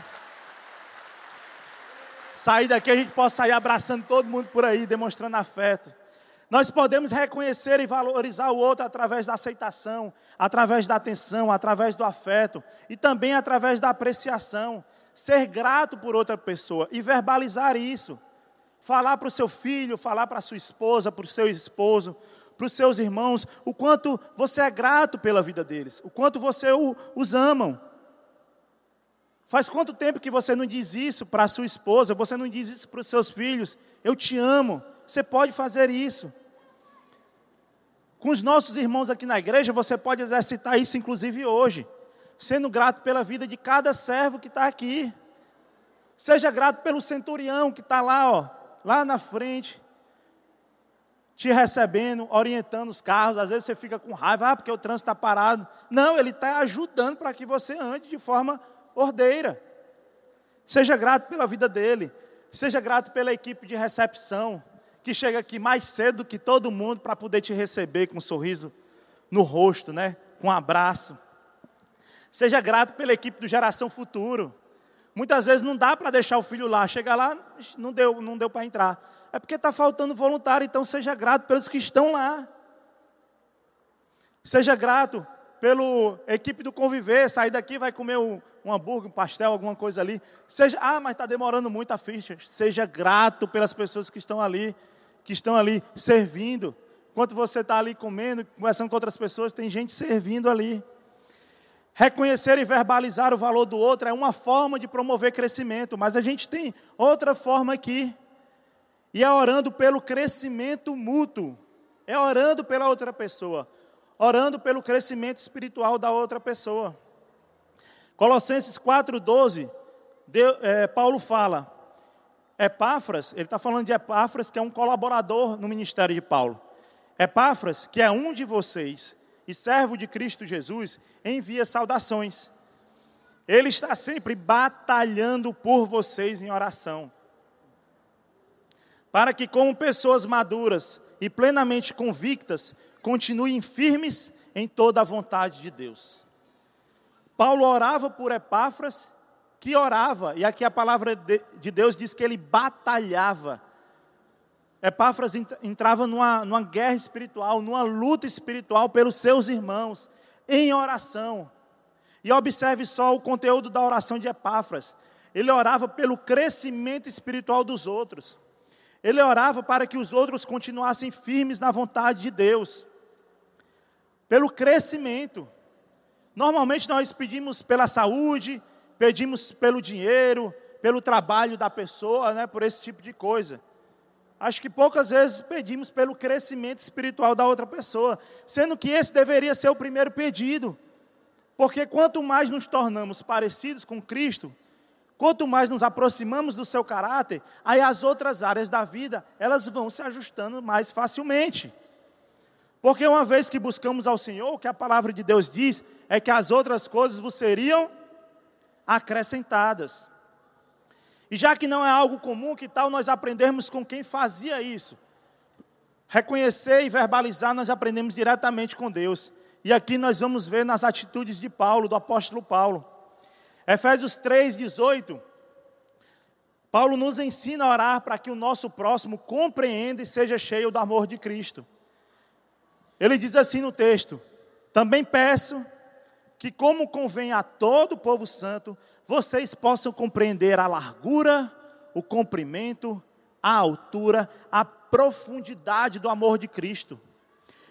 A: Sair daqui, a gente possa sair abraçando todo mundo por aí, demonstrando afeto. Nós podemos reconhecer e valorizar o outro através da aceitação, através da atenção, através do afeto e também através da apreciação. Ser grato por outra pessoa e verbalizar isso. Falar para o seu filho, falar para a sua esposa, para o seu esposo, para os seus irmãos, o quanto você é grato pela vida deles, o quanto você o, os amam. Faz quanto tempo que você não diz isso para a sua esposa, você não diz isso para os seus filhos? Eu te amo. Você pode fazer isso. Com os nossos irmãos aqui na igreja, você pode exercitar isso inclusive hoje. Sendo grato pela vida de cada servo que está aqui. Seja grato pelo centurião que está lá, ó, lá na frente, te recebendo, orientando os carros. Às vezes você fica com raiva, ah, porque o trânsito está parado. Não, ele está ajudando para que você ande de forma ordeira. Seja grato pela vida dele. Seja grato pela equipe de recepção, que chega aqui mais cedo que todo mundo para poder te receber com um sorriso no rosto, né? Com um abraço. Seja grato pela equipe do Geração Futuro. Muitas vezes não dá para deixar o filho lá. Chega lá, não deu, não deu para entrar. É porque está faltando voluntário, então seja grato pelos que estão lá. Seja grato pela equipe do Conviver. Sair daqui, vai comer um, um hambúrguer, um pastel, alguma coisa ali. Seja, ah, mas está demorando muito a ficha. Seja grato pelas pessoas que estão ali, que estão ali servindo. Enquanto você está ali comendo, conversando com outras pessoas, tem gente servindo ali. Reconhecer e verbalizar o valor do outro é uma forma de promover crescimento, mas a gente tem outra forma aqui. E é orando pelo crescimento mútuo. É orando pela outra pessoa. Orando pelo crescimento espiritual da outra pessoa. Colossenses quatro, doze, Deus, é, Paulo fala, Epáfras, ele está falando de Epáfras, que é um colaborador no ministério de Paulo. Epáfras, que é um de vocês e servo de Cristo Jesus, envia saudações. Ele está sempre batalhando por vocês em oração, para que como pessoas maduras e plenamente convictas, continuem firmes em toda a vontade de Deus. Paulo orava por Epáfras, que orava, e aqui a palavra de Deus diz que ele batalhava. Epáfras entrava numa, numa guerra espiritual, numa luta espiritual pelos seus irmãos, em oração. E observe só o conteúdo da oração de Epáfras. Ele orava pelo crescimento espiritual dos outros. Ele orava para que os outros continuassem firmes na vontade de Deus. Pelo crescimento. Normalmente nós pedimos pela saúde, pedimos pelo dinheiro, pelo trabalho da pessoa, né, por esse tipo de coisa. Acho que poucas vezes pedimos pelo crescimento espiritual da outra pessoa, sendo que esse deveria ser o primeiro pedido. Porque quanto mais nos tornamos parecidos com Cristo, quanto mais nos aproximamos do seu caráter, aí as outras áreas da vida, elas vão se ajustando mais facilmente. Porque uma vez que buscamos ao Senhor, o que a palavra de Deus diz, é que as outras coisas vos seriam acrescentadas. E já que não é algo comum, que tal nós aprendermos com quem fazia isso? Reconhecer e verbalizar, nós aprendemos diretamente com Deus. E aqui nós vamos ver nas atitudes de Paulo, do apóstolo Paulo. Efésios três, dezoito. Paulo nos ensina a orar para que o nosso próximo compreenda e seja cheio do amor de Cristo. Ele diz assim no texto: também peço que, como convém a todo o povo santo, vocês possam compreender a largura, o comprimento, a altura, a profundidade do amor de Cristo.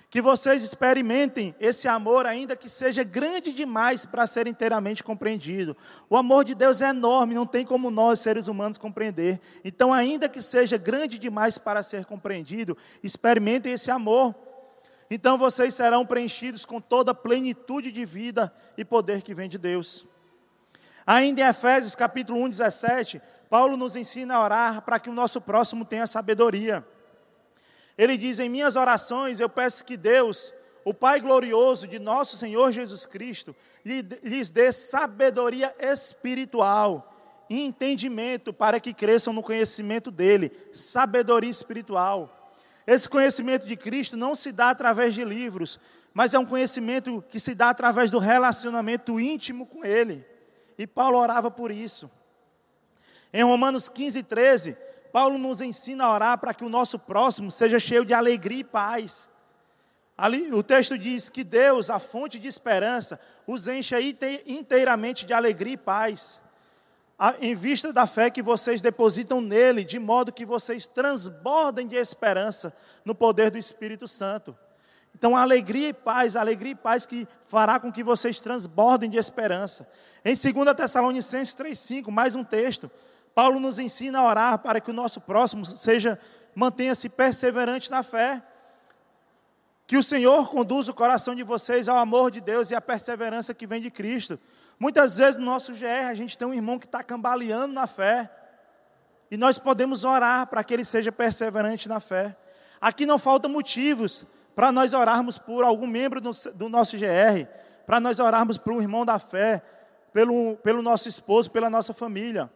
A: Que vocês experimentem esse amor, ainda que seja grande demais para ser inteiramente compreendido. O amor de Deus é enorme, não tem como nós, seres humanos, compreender. Então, ainda que seja grande demais para ser compreendido, experimentem esse amor. Então, vocês serão preenchidos com toda a plenitude de vida e poder que vem de Deus. Ainda em Efésios, capítulo um, dezessete, Paulo nos ensina a orar para que o nosso próximo tenha sabedoria. Ele diz, em minhas orações, eu peço que Deus, o Pai glorioso de nosso Senhor Jesus Cristo, lhes dê sabedoria espiritual e entendimento para que cresçam no conhecimento dele, sabedoria espiritual. Esse conhecimento de Cristo não se dá através de livros, mas é um conhecimento que se dá através do relacionamento íntimo com ele. E Paulo orava por isso. Em Romanos quinze, treze, Paulo nos ensina a orar para que o nosso próximo seja cheio de alegria e paz. Ali, o texto diz que Deus, a fonte de esperança, os encha inteiramente de alegria e paz, em vista da fé que vocês depositam nele, de modo que vocês transbordem de esperança no poder do Espírito Santo. Então, alegria e paz, alegria e paz que fará com que vocês transbordem de esperança. Em dois Tessalonicenses três, cinco, mais um texto, Paulo nos ensina a orar para que o nosso próximo seja, mantenha-se perseverante na fé. Que o Senhor conduza o coração de vocês ao amor de Deus e à perseverança que vem de Cristo. Muitas vezes no nosso G R a gente tem um irmão que está cambaleando na fé. E nós podemos orar para que ele seja perseverante na fé. Aqui não faltam motivos para nós orarmos por algum membro do, do nosso G R. Para nós orarmos por um irmão da fé, pelo, pelo nosso esposo, pela nossa família.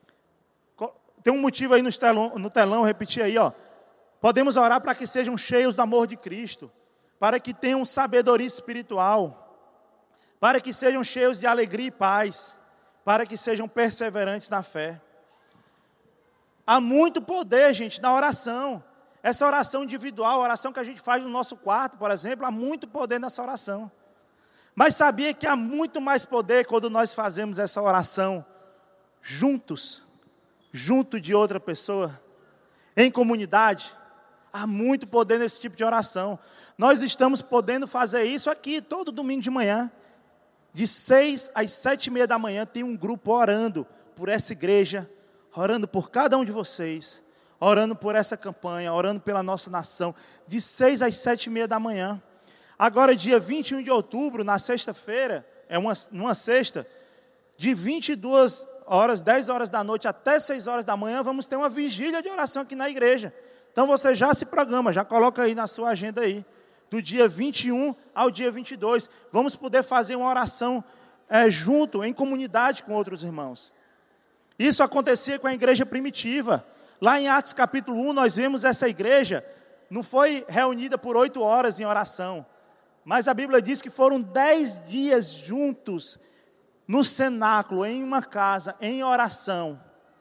A: Tem um motivo aí no telão, no telão, repetir aí, ó. Podemos orar para que sejam cheios do amor de Cristo, para que tenham sabedoria espiritual, para que sejam cheios de alegria e paz, para que sejam perseverantes na fé. Há muito poder, gente, na oração. Essa oração individual, a oração que a gente faz no nosso quarto, por exemplo, há muito poder nessa oração. Mas sabia que há muito mais poder quando nós fazemos essa oração juntos, junto de outra pessoa, em comunidade? Há muito poder nesse tipo de oração. Nós estamos podendo fazer isso aqui todo domingo de manhã. De seis às sete e meia da manhã tem um grupo orando por essa igreja, orando por cada um de vocês, orando por essa campanha, orando pela nossa nação, de seis às sete e meia da manhã. Agora, dia vinte e um de outubro, na sexta-feira, é uma, uma sexta, de vinte e duas horas, dez horas da noite até seis horas da manhã, vamos ter uma vigília de oração aqui na igreja. Então você já se programa, já coloca aí na sua agenda aí, do dia vinte e um ao dia vinte e dois. Vamos poder fazer uma oração é, junto, em comunidade com outros irmãos. Isso acontecia com a igreja primitiva. Lá em Atos capítulo um, nós vemos essa igreja, não foi reunida por oito horas em oração, mas a Bíblia diz que foram dez dias juntos, no cenáculo, em uma casa, em oração,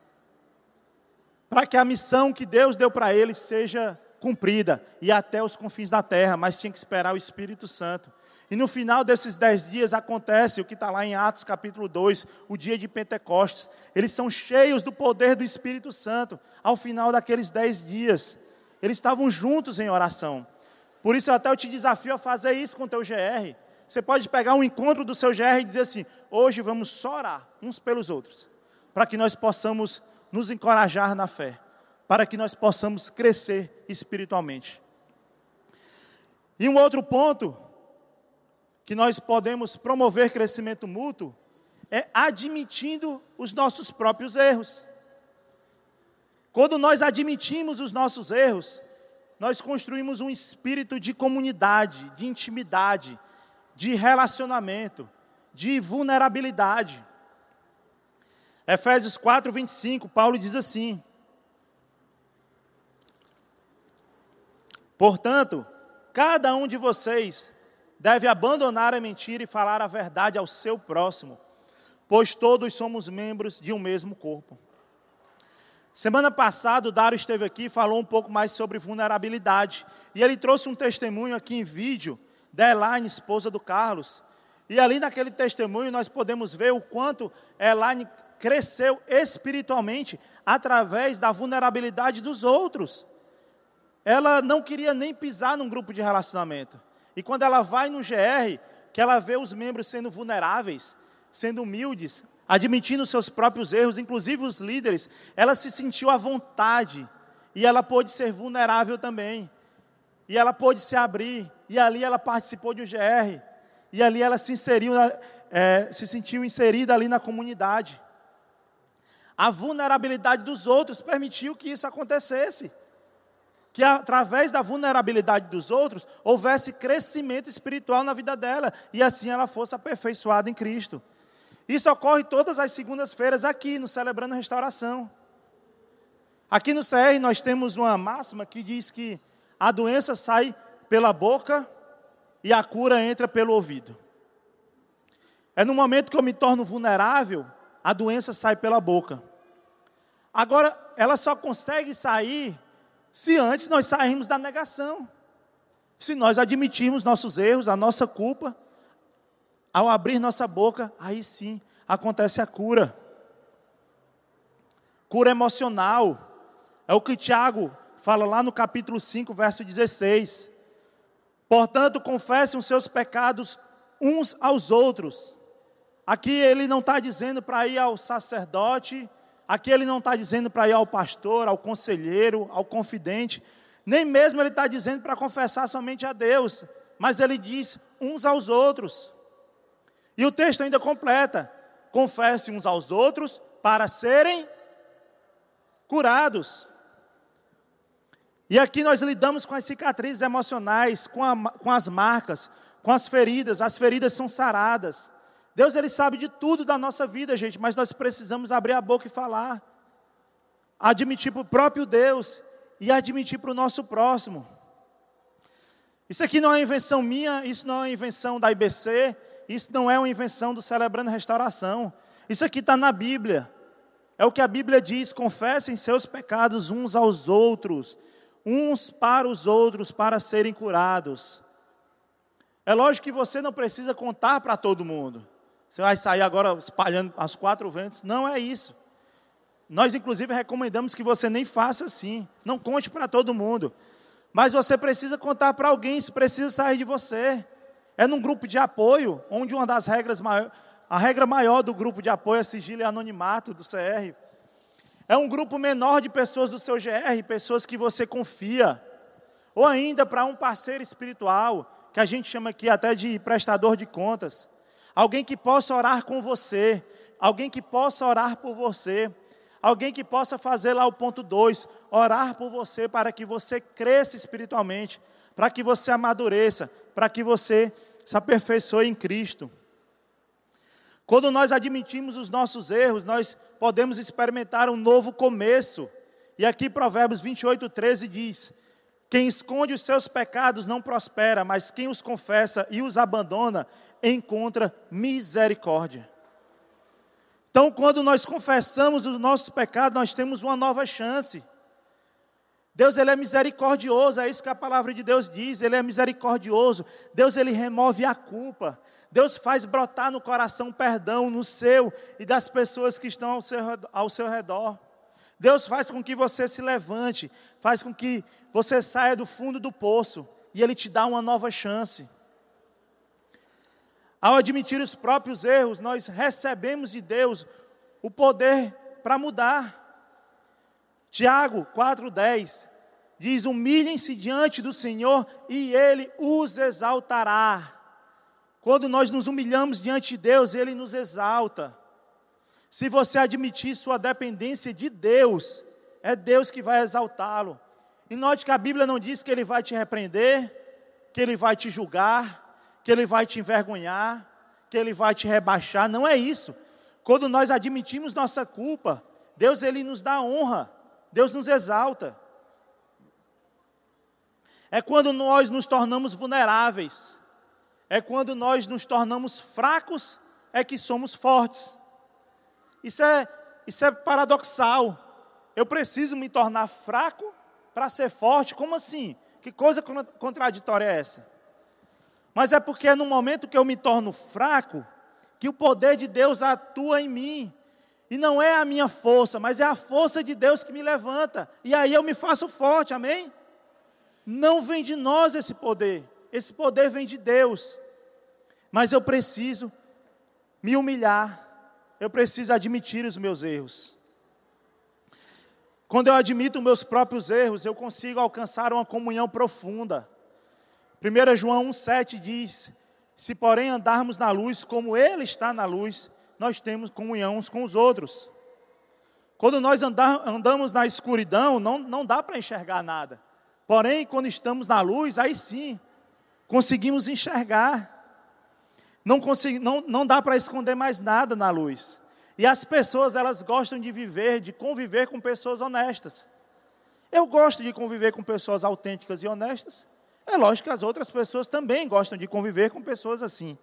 A: para que a missão que Deus deu para eles seja cumprida, e até os confins da terra, mas tinha que esperar o Espírito Santo. E no final desses dez dias acontece o que está lá em Atos capítulo dois, o dia de Pentecostes. Eles são cheios do poder do Espírito Santo, ao final daqueles dez dias. Eles estavam juntos em oração. Por isso até eu te desafio a fazer isso com o teu G R. Você pode pegar um encontro do seu G R e dizer assim, hoje vamos só orar uns pelos outros, para que nós possamos nos encorajar na fé, para que nós possamos crescer espiritualmente. E um outro ponto, que nós podemos promover crescimento mútuo, é admitindo os nossos próprios erros. Quando nós admitimos os nossos erros, nós construímos um espírito de comunidade, de intimidade, de relacionamento, de vulnerabilidade. Efésios quatro, vinte e cinco, Paulo diz assim: portanto, cada um de vocês deve abandonar a mentira e falar a verdade ao seu próximo, pois todos somos membros de um mesmo corpo. Semana passada o Dário esteve aqui e falou um pouco mais sobre vulnerabilidade. E ele trouxe um testemunho aqui em vídeo da Elaine, esposa do Carlos. E ali naquele testemunho nós podemos ver o quanto Elaine cresceu espiritualmente através da vulnerabilidade dos outros. ela não queria nem pisar num grupo de relacionamento. E quando ela vai no G R, que ela vê os membros sendo vulneráveis, sendo humildes, admitindo seus próprios erros, inclusive os líderes, ela se sentiu à vontade. E ela pôde ser vulnerável também. E ela pôde se abrir. E ali ela participou de um G R. E ali ela se inseriu, é, se sentiu inserida ali na comunidade. A vulnerabilidade dos outros permitiu que isso acontecesse. Que através da vulnerabilidade dos outros, houvesse crescimento espiritual na vida dela. E assim ela fosse aperfeiçoada em Cristo. Isso ocorre todas as segundas-feiras aqui, no Celebrando Restauração. Aqui no C R nós temos uma máxima que diz que a doença sai pela boca e a cura entra pelo ouvido. É no momento que eu me torno vulnerável, a doença sai pela boca. Agora, ela só consegue sair se antes nós sairmos da negação. Se nós admitirmos nossos erros, a nossa culpa, ao abrir nossa boca, aí sim acontece a cura. Cura emocional. É o que Tiago fala lá no capítulo cinco, verso dezesseis. Portanto, confessem os seus pecados uns aos outros. Aqui ele não está dizendo para ir ao sacerdote, aqui ele não está dizendo para ir ao pastor, ao conselheiro, ao confidente, nem mesmo ele está dizendo para confessar somente a Deus, mas ele diz uns aos outros. E o texto ainda completa: confessem uns aos outros para serem curados. E aqui nós lidamos com as cicatrizes emocionais, com, a, com as marcas, com as feridas. As feridas são saradas. Deus, Ele sabe de tudo da nossa vida, gente, mas nós precisamos abrir a boca e falar. Admitir para o próprio Deus e admitir para o nosso próximo. Isso aqui não é invenção minha, isso não é invenção da I B C, isso não é uma invenção do Celebrando Restauração. Isso aqui está na Bíblia. É o que a Bíblia diz: confessem seus pecados uns aos outros, uns para os outros, para serem curados. É lógico que você não precisa contar para todo mundo. Você vai sair agora espalhando aos quatro ventos. Não é isso. Nós, inclusive, recomendamos que você nem faça assim. Não conte para todo mundo. Mas você precisa contar para alguém, isso precisa sair de você. É num grupo de apoio, onde uma das regras maiores, a regra maior do grupo de apoio é sigilo e anonimato do C R. É um grupo menor de pessoas do seu G R, pessoas que você confia. Ou ainda para um parceiro espiritual, que a gente chama aqui até de prestador de contas. Alguém que possa orar com você, alguém que possa orar por você, alguém que possa fazer lá o ponto dois, orar por você para que você cresça espiritualmente, para que você amadureça, para que você se aperfeiçoe em Cristo. Quando nós admitimos os nossos erros, nós podemos experimentar um novo começo. E aqui Provérbios vinte e oito, treze diz: quem esconde os seus pecados não prospera, mas quem os confessa e os abandona, encontra misericórdia. Então, quando nós confessamos os nossos pecados, nós temos uma nova chance. Deus, Ele é misericordioso, é isso que a palavra de Deus diz, Ele é misericordioso. Deus, Ele remove a culpa. Deus faz brotar no coração perdão, no seu e das pessoas que estão ao seu, ao seu redor. Deus faz com que você se levante, faz com que você saia do fundo do poço e Ele te dá uma nova chance. Ao admitir os próprios erros, nós recebemos de Deus o poder para mudar. Tiago quatro, dez diz: humilhem-se diante do Senhor e Ele os exaltará. Quando nós nos humilhamos diante de Deus, Ele nos exalta. Se você admitir sua dependência de Deus, é Deus que vai exaltá-lo. E note que a Bíblia não diz que Ele vai te repreender, que Ele vai te julgar, que Ele vai te envergonhar, que Ele vai te rebaixar. Não é isso. Quando nós admitimos nossa culpa, Deus, Ele nos dá honra, Deus nos exalta. É quando nós nos tornamos vulneráveis, é quando nós nos tornamos fracos, é que somos fortes. Isso é, isso é paradoxal. Eu preciso me tornar fraco para ser forte? Como assim? Que coisa contraditória é essa? Mas é porque é no momento que eu me torno fraco, que o poder de Deus atua em mim. E não é a minha força, mas é a força de Deus que me levanta. E aí eu me faço forte, amém? Não vem de nós esse poder. Esse poder vem de Deus. Mas eu preciso me humilhar. Eu preciso admitir os meus erros. Quando eu admito meus próprios erros, eu consigo alcançar uma comunhão profunda. primeiro João um, sete diz: se porém andarmos na luz, como Ele está na luz, nós temos comunhão uns com os outros. Quando nós andar, andamos na escuridão, não, não dá para enxergar nada. Porém, quando estamos na luz, aí sim, conseguimos enxergar. Não, consegui, não, não dá para esconder mais nada na luz. E as pessoas, elas gostam de viver, de conviver com pessoas honestas. Eu gosto de conviver com pessoas autênticas e honestas. É lógico que as outras pessoas também gostam de conviver com pessoas assim.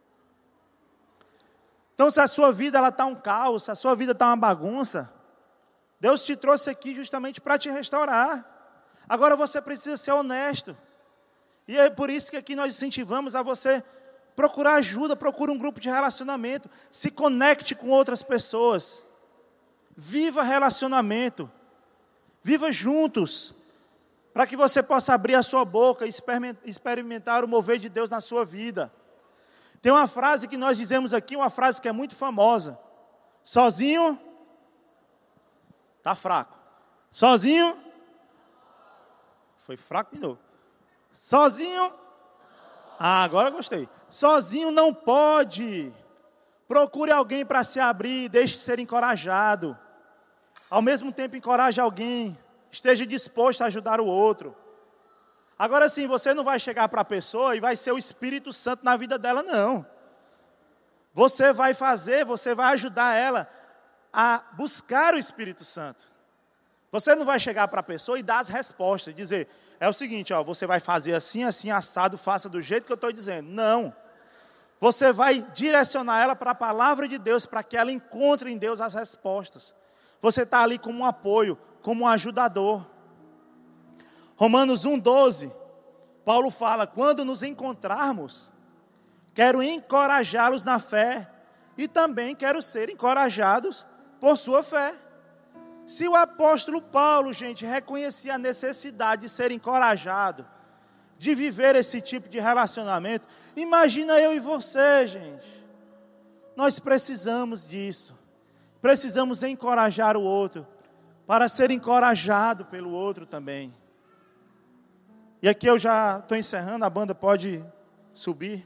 A: Então, se a sua vida está um caos, se a sua vida está uma bagunça, Deus te trouxe aqui justamente para te restaurar. Agora você precisa ser honesto. E é por isso que aqui nós incentivamos a você procurar ajuda, procure um grupo de relacionamento, se conecte com outras pessoas, viva relacionamento, viva juntos, para que você possa abrir a sua boca e experimentar o mover de Deus na sua vida. Tem uma frase que nós dizemos aqui, uma frase que é muito famosa: sozinho, está fraco, sozinho, foi fraco de novo, sozinho, ah, agora gostei. Sozinho não pode. Procure alguém para se abrir, deixe ser encorajado. Ao mesmo tempo, encoraje alguém. Esteja disposto a ajudar o outro. Agora sim, você não vai chegar para a pessoa e vai ser o Espírito Santo na vida dela, não. Você vai fazer, você vai ajudar ela a buscar o Espírito Santo. Você não vai chegar para a pessoa e dar as respostas, dizer: é o seguinte, ó, você vai fazer assim, assim, assado, faça do jeito que eu estou dizendo. Não. Você vai direcionar ela para a palavra de Deus, para que ela encontre em Deus as respostas. Você está ali como um apoio, como um ajudador. Romanos um, doze, Paulo fala: quando nos encontrarmos, quero encorajá-los na fé, e também quero ser encorajados por sua fé. Se o apóstolo Paulo, gente, reconhecia a necessidade de ser encorajado, de viver esse tipo de relacionamento, imagina eu e você, gente. Nós precisamos disso. Precisamos encorajar o outro, para ser encorajado pelo outro também. E aqui eu já estou encerrando, a banda pode subir.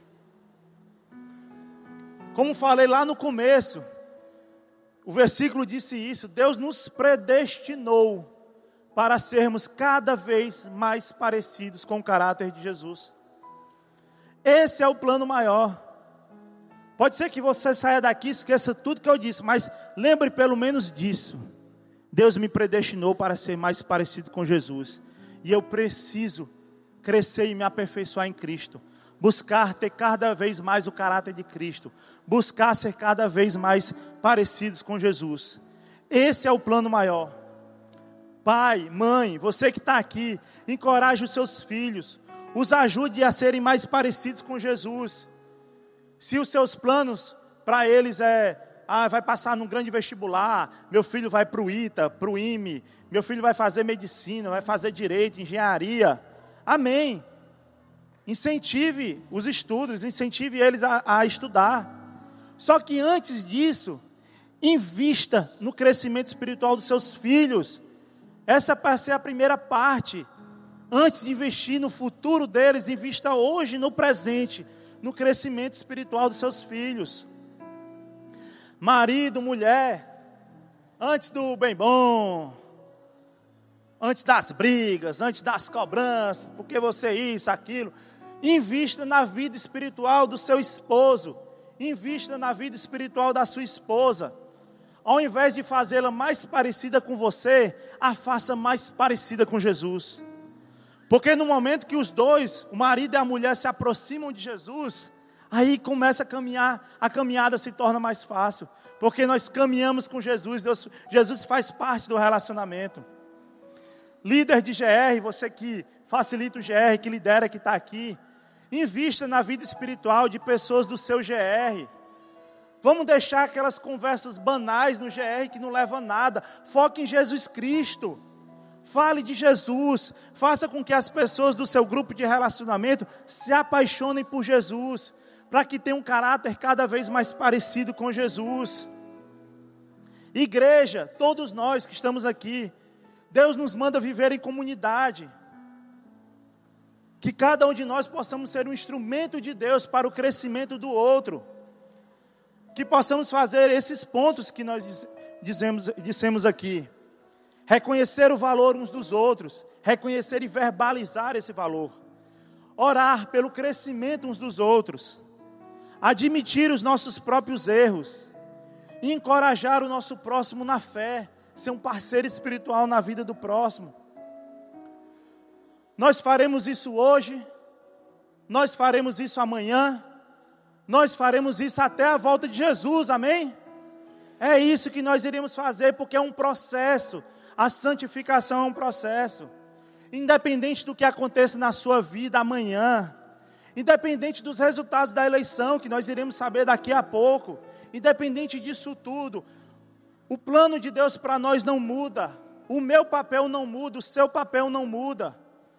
A: Como falei lá no começo, o versículo disse isso: Deus nos predestinou para sermos cada vez mais parecidos com o caráter de Jesus. Esse é o plano maior. Pode ser que você saia daqui e esqueça tudo que eu disse, mas lembre pelo menos disso. Deus me predestinou para ser mais parecido com Jesus. E eu preciso crescer e me aperfeiçoar em Cristo. Buscar ter cada vez mais o caráter de Cristo. Buscar ser cada vez mais parecidos com Jesus. Esse é o plano maior. Pai, mãe, você que está aqui, encoraje os seus filhos. Os ajude a serem mais parecidos com Jesus. Se os seus planos para eles é... Ah, vai passar num grande vestibular, meu filho vai para o ITA, para o I M E, meu filho vai fazer medicina, vai fazer direito, engenharia. Amém. Incentive os estudos, incentive eles a, a estudar. Só que antes disso, invista no crescimento espiritual dos seus filhos. Essa vai ser a primeira parte. Antes de investir no futuro deles, invista hoje no presente, no crescimento espiritual dos seus filhos. Marido, mulher, antes do bem bom, antes das brigas, antes das cobranças, porque você isso, aquilo, invista na vida espiritual do seu esposo, invista na vida espiritual da sua esposa. Ao invés de fazê-la mais parecida com você, a faça mais parecida com Jesus. Porque no momento que os dois, o marido e a mulher, se aproximam de Jesus, aí começa a caminhar, a caminhada se torna mais fácil. Porque nós caminhamos com Jesus, Deus, Jesus faz parte do relacionamento. Líder de G R, você que facilita o G R, que lidera, que está aqui, invista na vida espiritual de pessoas do seu G R. Vamos deixar aquelas conversas banais no G R que não levam a nada. Foque em Jesus Cristo. Fale de Jesus, faça com que as pessoas do seu grupo de relacionamento se apaixonem por Jesus, para que tenham um caráter cada vez mais parecido com Jesus. Igreja, todos nós que estamos aqui, Deus nos manda viver em comunidade, que cada um de nós possamos ser um instrumento de Deus para o crescimento do outro, que possamos fazer esses pontos que nós dizemos, dissemos aqui, reconhecer o valor uns dos outros, reconhecer e verbalizar esse valor, orar pelo crescimento uns dos outros, admitir os nossos próprios erros, e encorajar o nosso próximo na fé, ser um parceiro espiritual na vida do próximo. Nós faremos isso hoje, nós faremos isso amanhã, nós faremos isso até a volta de Jesus, amém? É isso que nós iremos fazer, porque é um processo, a santificação é um processo, independente do que aconteça na sua vida amanhã, independente dos resultados da eleição, que nós iremos saber daqui a pouco, independente disso tudo, o plano de Deus para nós não muda, o meu papel não muda, o seu papel não muda.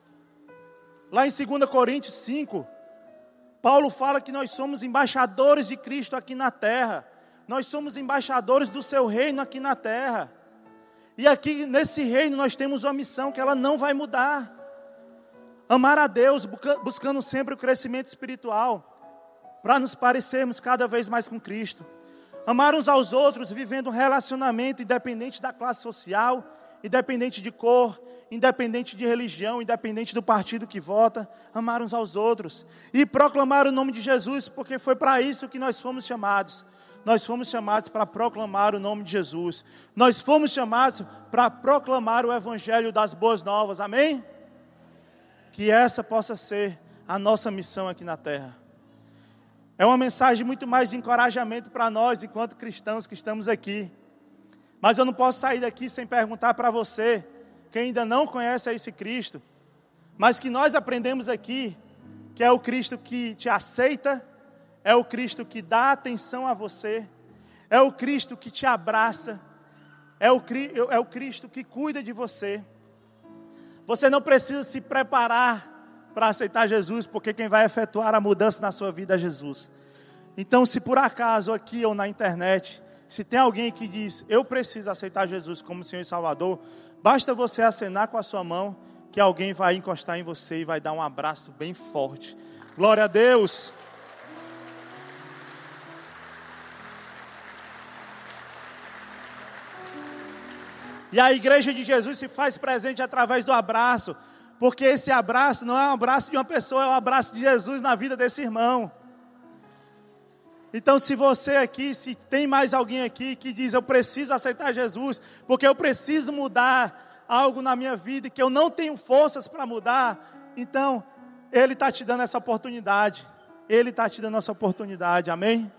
A: Lá em dois Coríntios cinco, Paulo fala que nós somos embaixadores de Cristo aqui na terra, nós somos embaixadores do seu reino aqui na terra, e aqui nesse reino nós temos uma missão que ela não vai mudar, amar a Deus, buscando sempre o crescimento espiritual, para nos parecermos cada vez mais com Cristo, amar uns aos outros, vivendo um relacionamento independente da classe social, independente de cor, independente de religião, independente do partido que vota, amar uns aos outros, e proclamar o nome de Jesus, porque foi para isso que nós fomos chamados, nós fomos chamados para proclamar o nome de Jesus, nós fomos chamados para proclamar o evangelho das boas novas, amém? Que essa possa ser a nossa missão aqui na terra. É uma mensagem muito mais de encorajamento para nós, enquanto cristãos que estamos aqui. Mas eu não posso sair daqui sem perguntar para você, que ainda não conhece esse Cristo, mas que nós aprendemos aqui, que é o Cristo que te aceita, é o Cristo que dá atenção a você, é o Cristo que te abraça, é o, é o Cristo que cuida de você. Você não precisa se preparar para aceitar Jesus, porque quem vai efetuar a mudança na sua vida é Jesus. Então, se por acaso aqui ou na internet, se tem alguém que diz, eu preciso aceitar Jesus como Senhor e Salvador, basta você acenar com a sua mão, que alguém vai encostar em você e vai dar um abraço bem forte. Glória a Deus! E a igreja de Jesus se faz presente através do abraço, porque esse abraço não é um abraço de uma pessoa, é um abraço de Jesus na vida desse irmão. Então, se você aqui, se tem mais alguém aqui que diz, eu preciso aceitar Jesus, porque eu preciso mudar algo na minha vida e que eu não tenho forças para mudar, então, Ele está te dando essa oportunidade, Ele está te dando essa oportunidade, amém?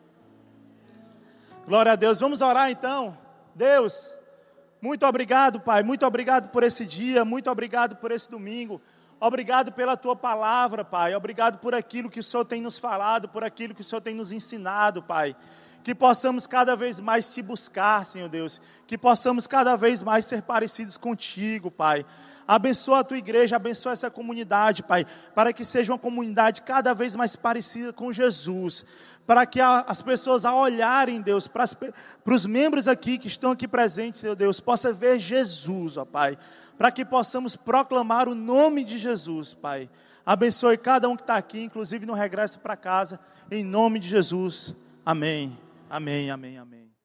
A: Glória a Deus, vamos orar então. Deus, muito obrigado, Pai, muito obrigado por esse dia, muito obrigado por esse domingo, obrigado pela Tua palavra, Pai, obrigado por aquilo que o Senhor tem nos falado, por aquilo que o Senhor tem nos ensinado, Pai, que possamos cada vez mais Te buscar, Senhor Deus, que possamos cada vez mais ser parecidos contigo, Pai. Abençoa a Tua igreja, abençoa essa comunidade, Pai, para que seja uma comunidade cada vez mais parecida com Jesus, para que a, as pessoas ao olharem, Deus, para, as, para os membros aqui que estão aqui presentes, Senhor Deus, possa ver Jesus, ó Pai, para que possamos proclamar o nome de Jesus, Pai. Abençoe cada um que está aqui, inclusive no regresso para casa, em nome de Jesus. Amém, amém, amém, amém.